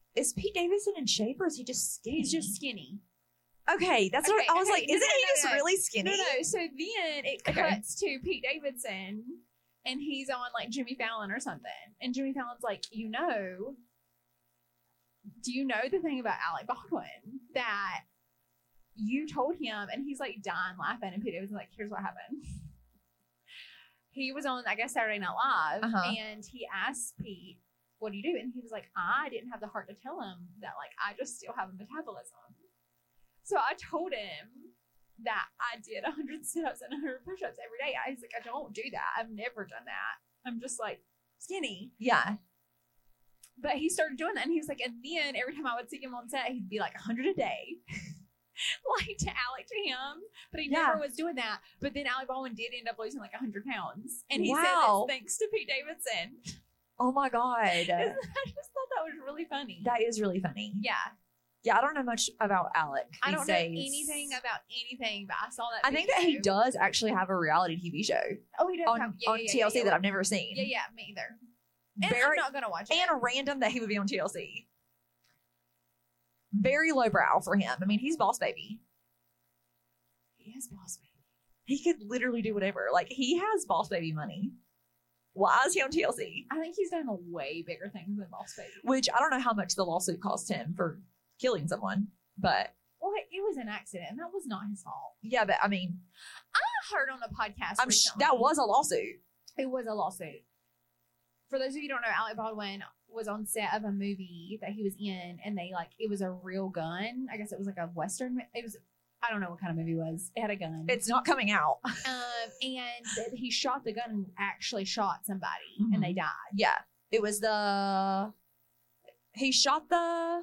is Pete Davidson in shape or is he just skinny? He's just skinny. Okay, that's Okay, what I was okay, like. no, Isn't no, he no, just no. really skinny? No, no. So then it Okay. cuts to Pete Davidson, and he's on like Jimmy Fallon or something. And Jimmy Fallon's like, you know, do you know the thing about Alec Baldwin that you told him? And he's like dying laughing, and Pete Davidson's like, here's what happened. He was on, I guess, Saturday Night Live, Uh-huh. and he asked Pete, what do you do? And he was like, I didn't have the heart to tell him that, like, I just still have a metabolism. So I told him that I did one hundred sit-ups and one hundred push-ups every day. I was like, I don't do that. I've never done that. I'm just, like, skinny. Yeah. But he started doing that, and he was like, and then every time I would see him on set, he'd be like one hundred a day. Like to Alec, to him. But he Yeah. never was doing that. But then Alec Baldwin did end up losing like one hundred pounds. And he Wow. said it's thanks to Pete Davidson. Oh my God. I just thought that was really funny. That is really funny. yeah. Yeah, I don't know much about Alec. I these don't know days. anything about anything, but I saw that. I think that he video. does actually have a reality T V show Oh, he does on, have, yeah, on yeah, yeah, T L C yeah, that yeah. I've never seen. Yeah, yeah, me either. And Very, I'm not gonna watch it. and random that he would be on T L C. Very lowbrow for him. I mean, he's boss baby. He is boss baby. He could literally do whatever. Like, he has boss baby money. Why is he on T L C? I think he's done a way bigger things than boss baby. Which I don't know how much the lawsuit cost him for killing someone, but Well, it, it was an accident. That was not his fault. yeah, but I mean, I heard on a podcast I'm sh- recently, that was a lawsuit. it was a lawsuit. For those of you who don't know, Alec Baldwin was on set of a movie that he was in, and they like it was a real gun. I guess it was like a western. It was I don't know what kind of movie it was. It had a gun. It's not coming out. um, and th- he shot the gun and actually shot somebody, Mhm. and they died. Yeah, it was the he shot the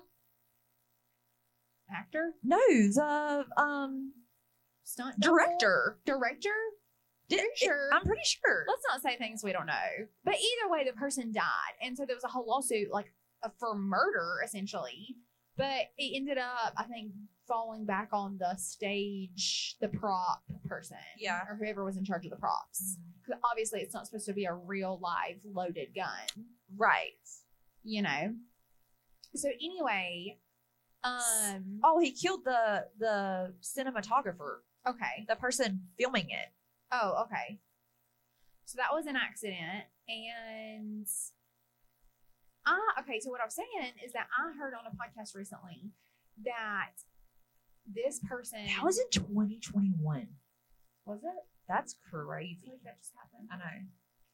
Actor, no the um stunt double? director. director. Did, Pretty sure. I'm pretty sure. Let's not say things we don't know. But either way, the person died, and so there was a whole lawsuit like uh, for murder essentially. But it ended up, I think, falling back on the stage, the prop person, Yeah. or whoever was in charge of the props. 'Cause obviously, it's not supposed to be a real live loaded gun, Right. you know. So anyway, um, Oh, he killed the the cinematographer, okay. the person filming it. Oh, okay. So that was an accident, and ah, okay. So what I was saying is that I heard on a podcast recently that this person That was in twenty twenty-one. was it? That's I feel crazy. like that just happened. I know.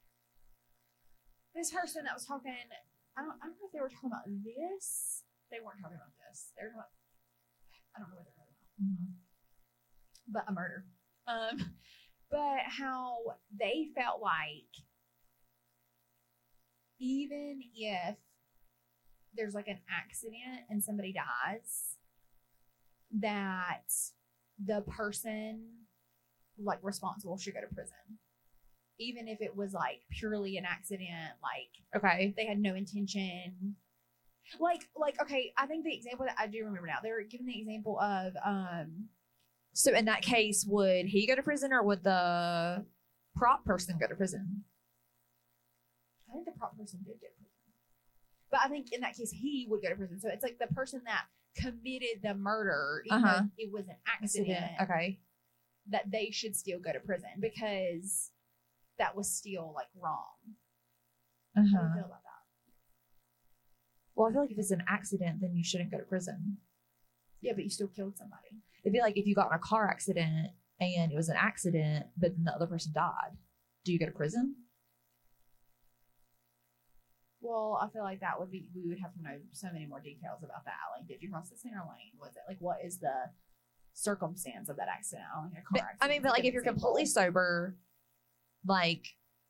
This person that was talking, I don't, I don't know if they were talking about this. They weren't talking about this. They were talking about, I don't know what they're talking about, but a murder. Um, but how they felt like even if there's like an accident and somebody dies, that the person like responsible should go to prison. Even if it was like purely an accident, like Okay. they had no intention. Like, like, okay, I think the example that I do remember now, they were giving the example of, um, So in that case, would he go to prison or would the prop person go to prison? I think the prop person did go to prison. But I think in that case, he would go to prison. So it's like the person that committed the murder, even Uh-huh. though it was an accident, Okay. that they should still go to prison because that was still like wrong. How do you Uh-huh. feel about that? Well, I feel like if it's an accident, then you shouldn't go to prison. Yeah, but you still killed somebody. It'd be like if you got in a car accident and it was an accident, but then the other person died. Do you go to prison? Well, I feel like that would be, we would have to know so many more details about that. Like, did you cross the center lane? Was it like, what is the circumstance of that accident? I don't think a car But, accident. I mean, is but a like good if you're example. completely sober, like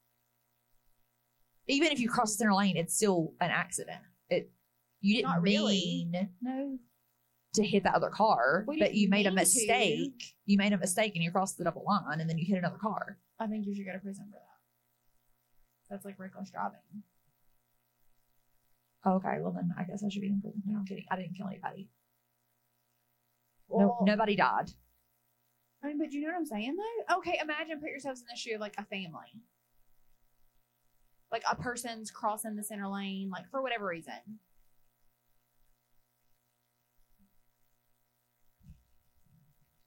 even if you cross the center lane, it's still an accident. It you didn't Not really. mean No. to hit that other car, What do but you you made a mean to? mistake. You made a mistake and you crossed the double line, and then you hit another car. I think you should go to prison for that. That's like reckless driving. Okay, well then I guess I should be in prison. No, I'm kidding. I didn't kill anybody. Well, no, nobody died. I mean, but you know what I'm saying though? Okay, imagine put yourselves in the shoe of like a family. Like a person's crossing the center lane, like for whatever reason.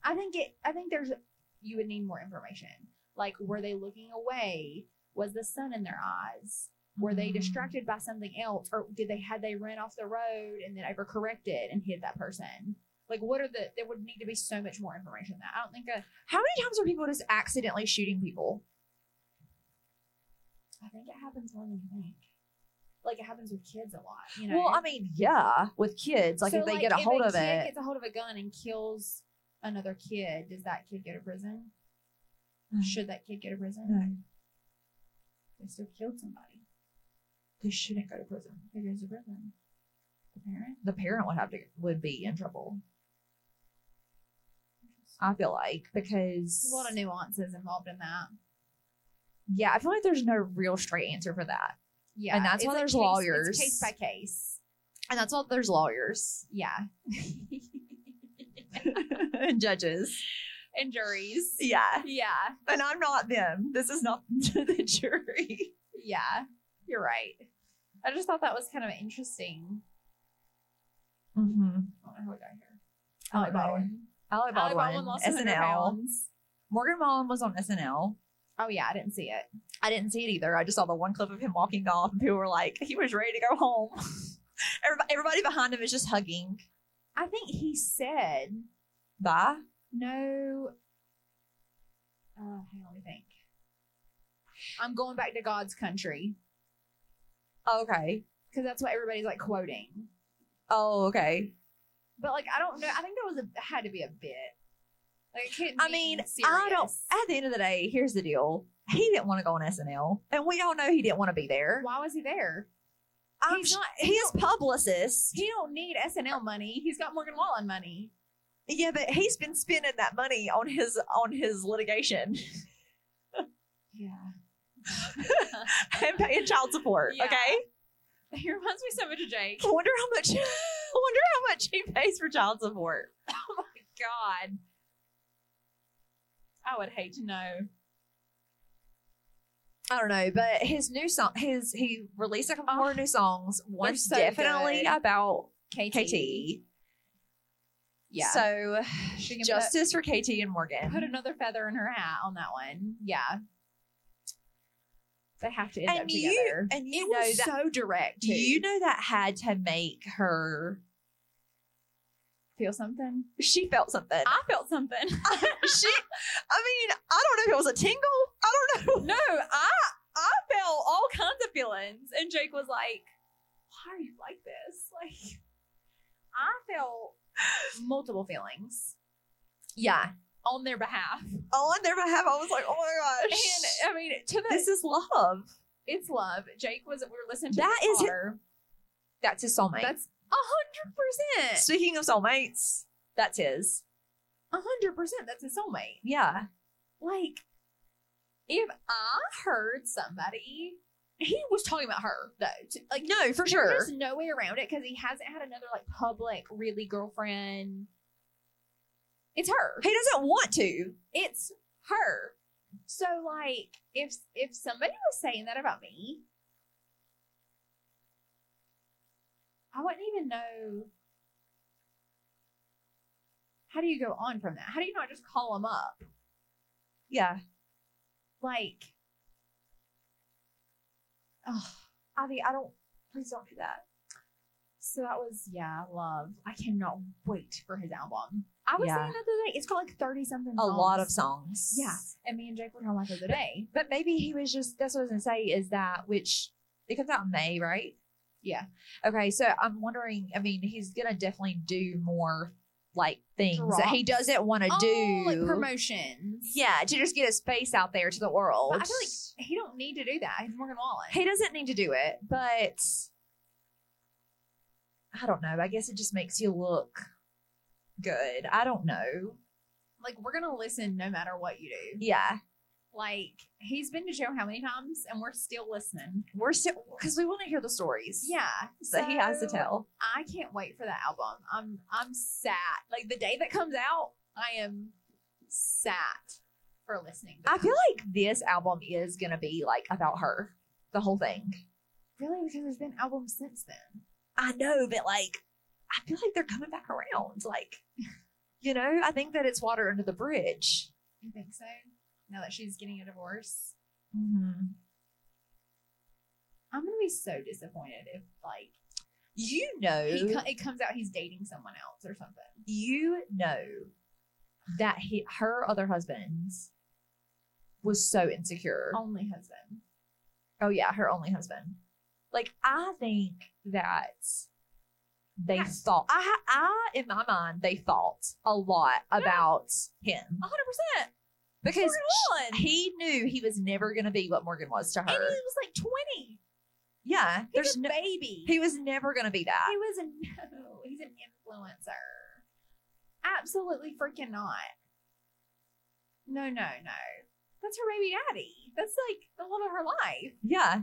I think it. I think there's. You would need more information. Like, were they looking away? Was the sun in their eyes? Were they Mm. distracted by something else, or did they had they run off the road and then overcorrected and hit that person? Like, what are the? There would need to be so much more information. Than that I don't think. A, How many times are people just accidentally shooting people? I think it happens more than you think. Like, it happens with kids a lot. You know. Well, I mean, yeah, with kids, like So, if they get a hold if of a kid it, gets a hold of a gun and kills another kid, does that kid go to prison? No. Should that kid go to prison? no, They still killed somebody. they shouldn't go to prison. Who goes to prison? The parent. The parent would have to would be in trouble. I feel like because There's a lot of nuances involved in that. yeah, I feel like there's no real straight answer for that, Yeah, And that's it's why a there's case- lawyers. It's case by case. and that's why there's lawyers Yeah, and judges. and juries. Yeah, Yeah, and I'm not them. This is not the jury. yeah, you're right. I just thought that was kind of interesting. Mm-hmm. I don't know who we got here. Alec Baldwin. Alec Baldwin, lost S one N hundred L. pounds. Morgan Wallen was on S N L. Oh yeah, I didn't see it. I didn't see it either. I just saw the one clip of him walking off, and people were like, he was ready to go home. everybody, everybody behind him is just hugging. I think he said Bye. no. Uh, hang on, let me think. I'm going back to God's country Oh, okay. because that's what everybody's like quoting. Oh, okay. But like, I don't know. I think that was a had to be a bit. Like, it couldn't I be mean, serious. I don't. At the end of the day, here's the deal. He didn't want to go on S N L, and we all know he didn't want to be there. Why was he there? I'm He's sh- not- He is publicist. He don't need S N L money. He's got Morgan Wallen money. Yeah, but he's been spending that money on his on his litigation Yeah. and paying child support. Yeah. Okay. He reminds me so much of Jake. I wonder how much. I wonder how much he pays for child support. Oh my God. I would hate to know. I don't know, but his new song, his he released a couple Oh, more new songs. One's so definitely good. about K T. K T. Yeah. So She can justice for K T and Morgan. put another feather in her hat on that one. Yeah. They have to end up and you together. and you It know was that so direct, too. you know that had to make her. feel something? She felt something. I felt something. she. I mean, I don't know if it was a tingle. I don't know. No, I I felt all kinds of feelings. And Jake was like, why are you like this? Like, I felt multiple feelings Yeah. on their behalf. On their behalf, I was like, oh my gosh. And I mean, to the, this is love. it's love. Jake was, we were listening to That the is it. car. That's his soulmate. That's a hundred percent. Speaking of soulmates, that's his. A hundred percent. That's his soulmate. Yeah. Like, if I heard somebody, he was talking about her though. t- Like, No, for sure. there's no way around it because he hasn't had another like public, really girlfriend. It's her. He doesn't want to. It's her. So like, if if somebody was saying that about me, I wouldn't even know. How do you go on from that? How do you not just call them up? Yeah. Like, oh, I mean, I don't. Please don't do that. so that was, yeah, love. I cannot wait for his album. I was Yeah. saying the other day, it's got like thirty something A lot of songs. Yeah. And me and Jake were talking about the other day. But maybe he was just, that's what I was going to say, is that, which, it comes out in May, right? Yeah. Okay, so I'm wondering, I mean, he's going to definitely do more, like, things that he Drops. doesn't want to Oh, do. like promotions. Yeah, to just get his face out there to the world. But I feel like he don't need to do that. He's Morgan Wallen. he doesn't need to do it, but I don't know. I guess it just makes you look good. I don't know. Like, we're gonna listen no matter what you do. Yeah, Like, he's been to jail how many times, and we're still listening. we're still, because we want to hear the stories Yeah, that he has to so tell. I can't wait for that album. I'm I'm sat. Like, the day that comes out, I am sat for listening. To I that. feel like this album is gonna be like about her, the whole thing. really because there's been albums since then. I know, but like, I feel like they're coming back around. Like, You know, I think that it's water under the bridge. You think so? Now that she's getting a divorce, Mm-hmm. I'm gonna be so disappointed if like You know, he co- it comes out he's dating someone else or something. you know that he, her other husband was so insecure. Only husband. Oh yeah, her only husband. Like I think that they Yes. thought I I in my mind they thought a lot about him A hundred percent. because Morgan Wallen. he knew he was never going to be what Morgan was to her. And he was like twenty. yeah, He's there's a no, baby. he was never going to be that. He was a no. He's an influencer. Absolutely freaking not. No, no, no. That's her baby daddy. That's like the love of her life. Yeah,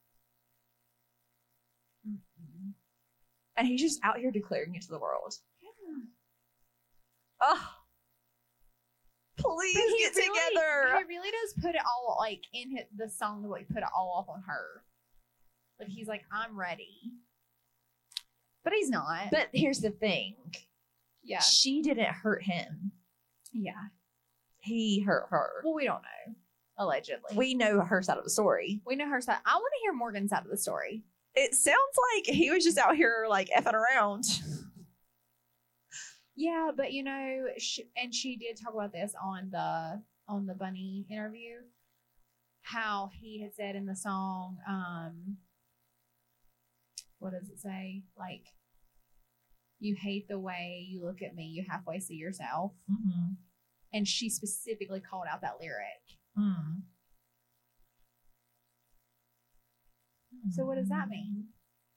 and he's just out here declaring it to the world. Yeah. Oh, please But he get really- together. He really does put it all like in his, the song, like put it all off on her. Like he's like, I'm ready, but he's not. But here's the thing: yeah, she didn't hurt him. yeah. He hurt her. Well, we don't know. Allegedly, We know her side of the story. we know her side. I want to hear Morgan's side of the story. It sounds like he was just out here like effing around. Yeah, but you know, she, and she did talk about this on the on the Bunny interview. How he had said in the song, um, what does it say? Like, you hate the way you look at me. You halfway see yourself. Mm-hmm. And she specifically called out that lyric. Mm. So what does that mean?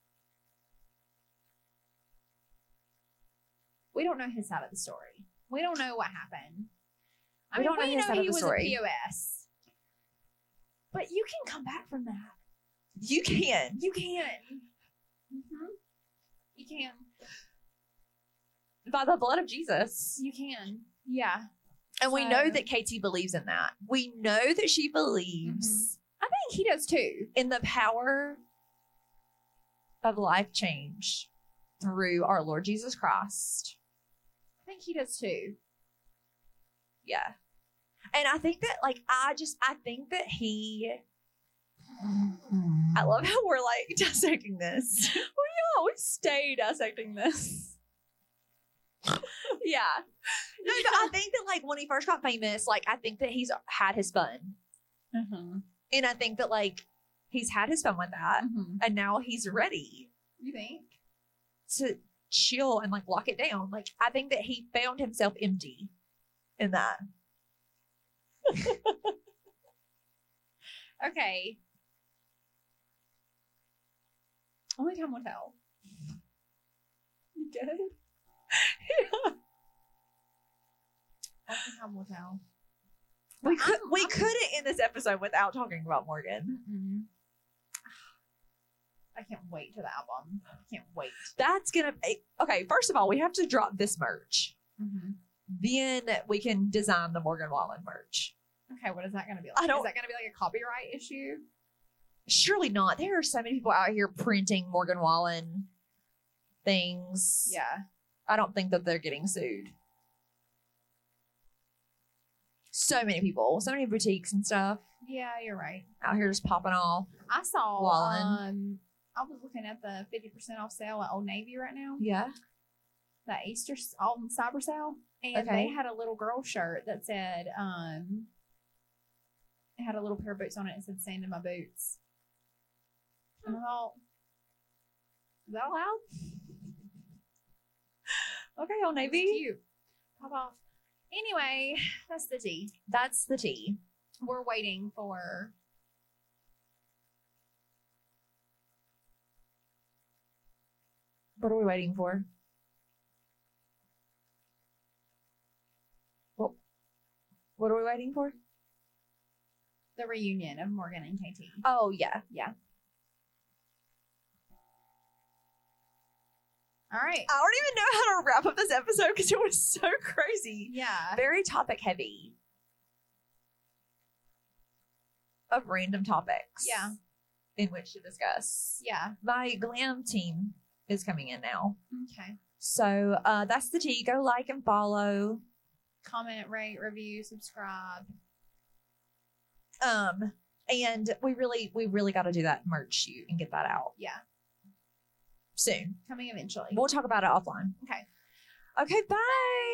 We don't know his side of the story. We don't know what happened. I We mean, don't know we his know side of he the was story. a P O S. But you can come back from that. You can. You can. Mm-hmm. You can. By the blood of Jesus. You can. Yeah. And we So- know that Katie believes in that. We know that she believes I think he does too. in the power of life change through our Lord Jesus Christ. I think he does too. Yeah. And I think that, like, I just, I think that he, I love how we're like dissecting this. Well, yeah, we stay dissecting this. Yeah. No, but I think that, like, when he first got famous, like, I think that he's had his fun. Uh-huh. And I think that, like, he's had his fun with that. Mm-hmm. And now he's ready You think? to chill and, like, lock it down. Like, I think that he found himself empty in that. Okay. Only time will tell. You good? Only time will tell. We, But could, I'm- we I'm- couldn't end this episode without talking about Morgan. Mm-mm. I can't wait to the album. I can't wait. That's gonna be okay. First of all, we have to drop this merch. Mm-hmm. Then we can design the Morgan Wallen merch. Okay, what is that going to be like? I don't- Is that going to be like a copyright issue? Surely not. There are so many people out here printing Morgan Wallen things. Yeah. I don't think that they're getting sued. So many people, so many boutiques and stuff Yeah, you're right. out here just popping off. I saw, Wallen. um, I was looking at the fifty percent off sale at Old Navy right now. Yeah. That Easter s- Alton cyber sale. And Okay. they had a little girl shirt that said, um, it had a little pair of boots on it and said, sand in my boots. And I thought, is that allowed? Okay, Old It's Navy. cute. Pop off. Anyway, that's the tea. That's the tea. We're waiting for. What are we waiting for? What, what are we waiting for? The reunion of Morgan and K T. Oh, yeah. Yeah. All right. I don't even know how to wrap up this episode because it was so crazy. Yeah. Very topic heavy of random topics. Yeah. In which to discuss. Yeah. My glam team is coming in now. Okay. So uh, that's the tea. Go like and follow. Comment, rate, review, subscribe. Um, and we really, we really got to do that merch shoot and get that out. Yeah. Soon. Coming eventually. We'll talk about it offline. Okay. Okay, bye.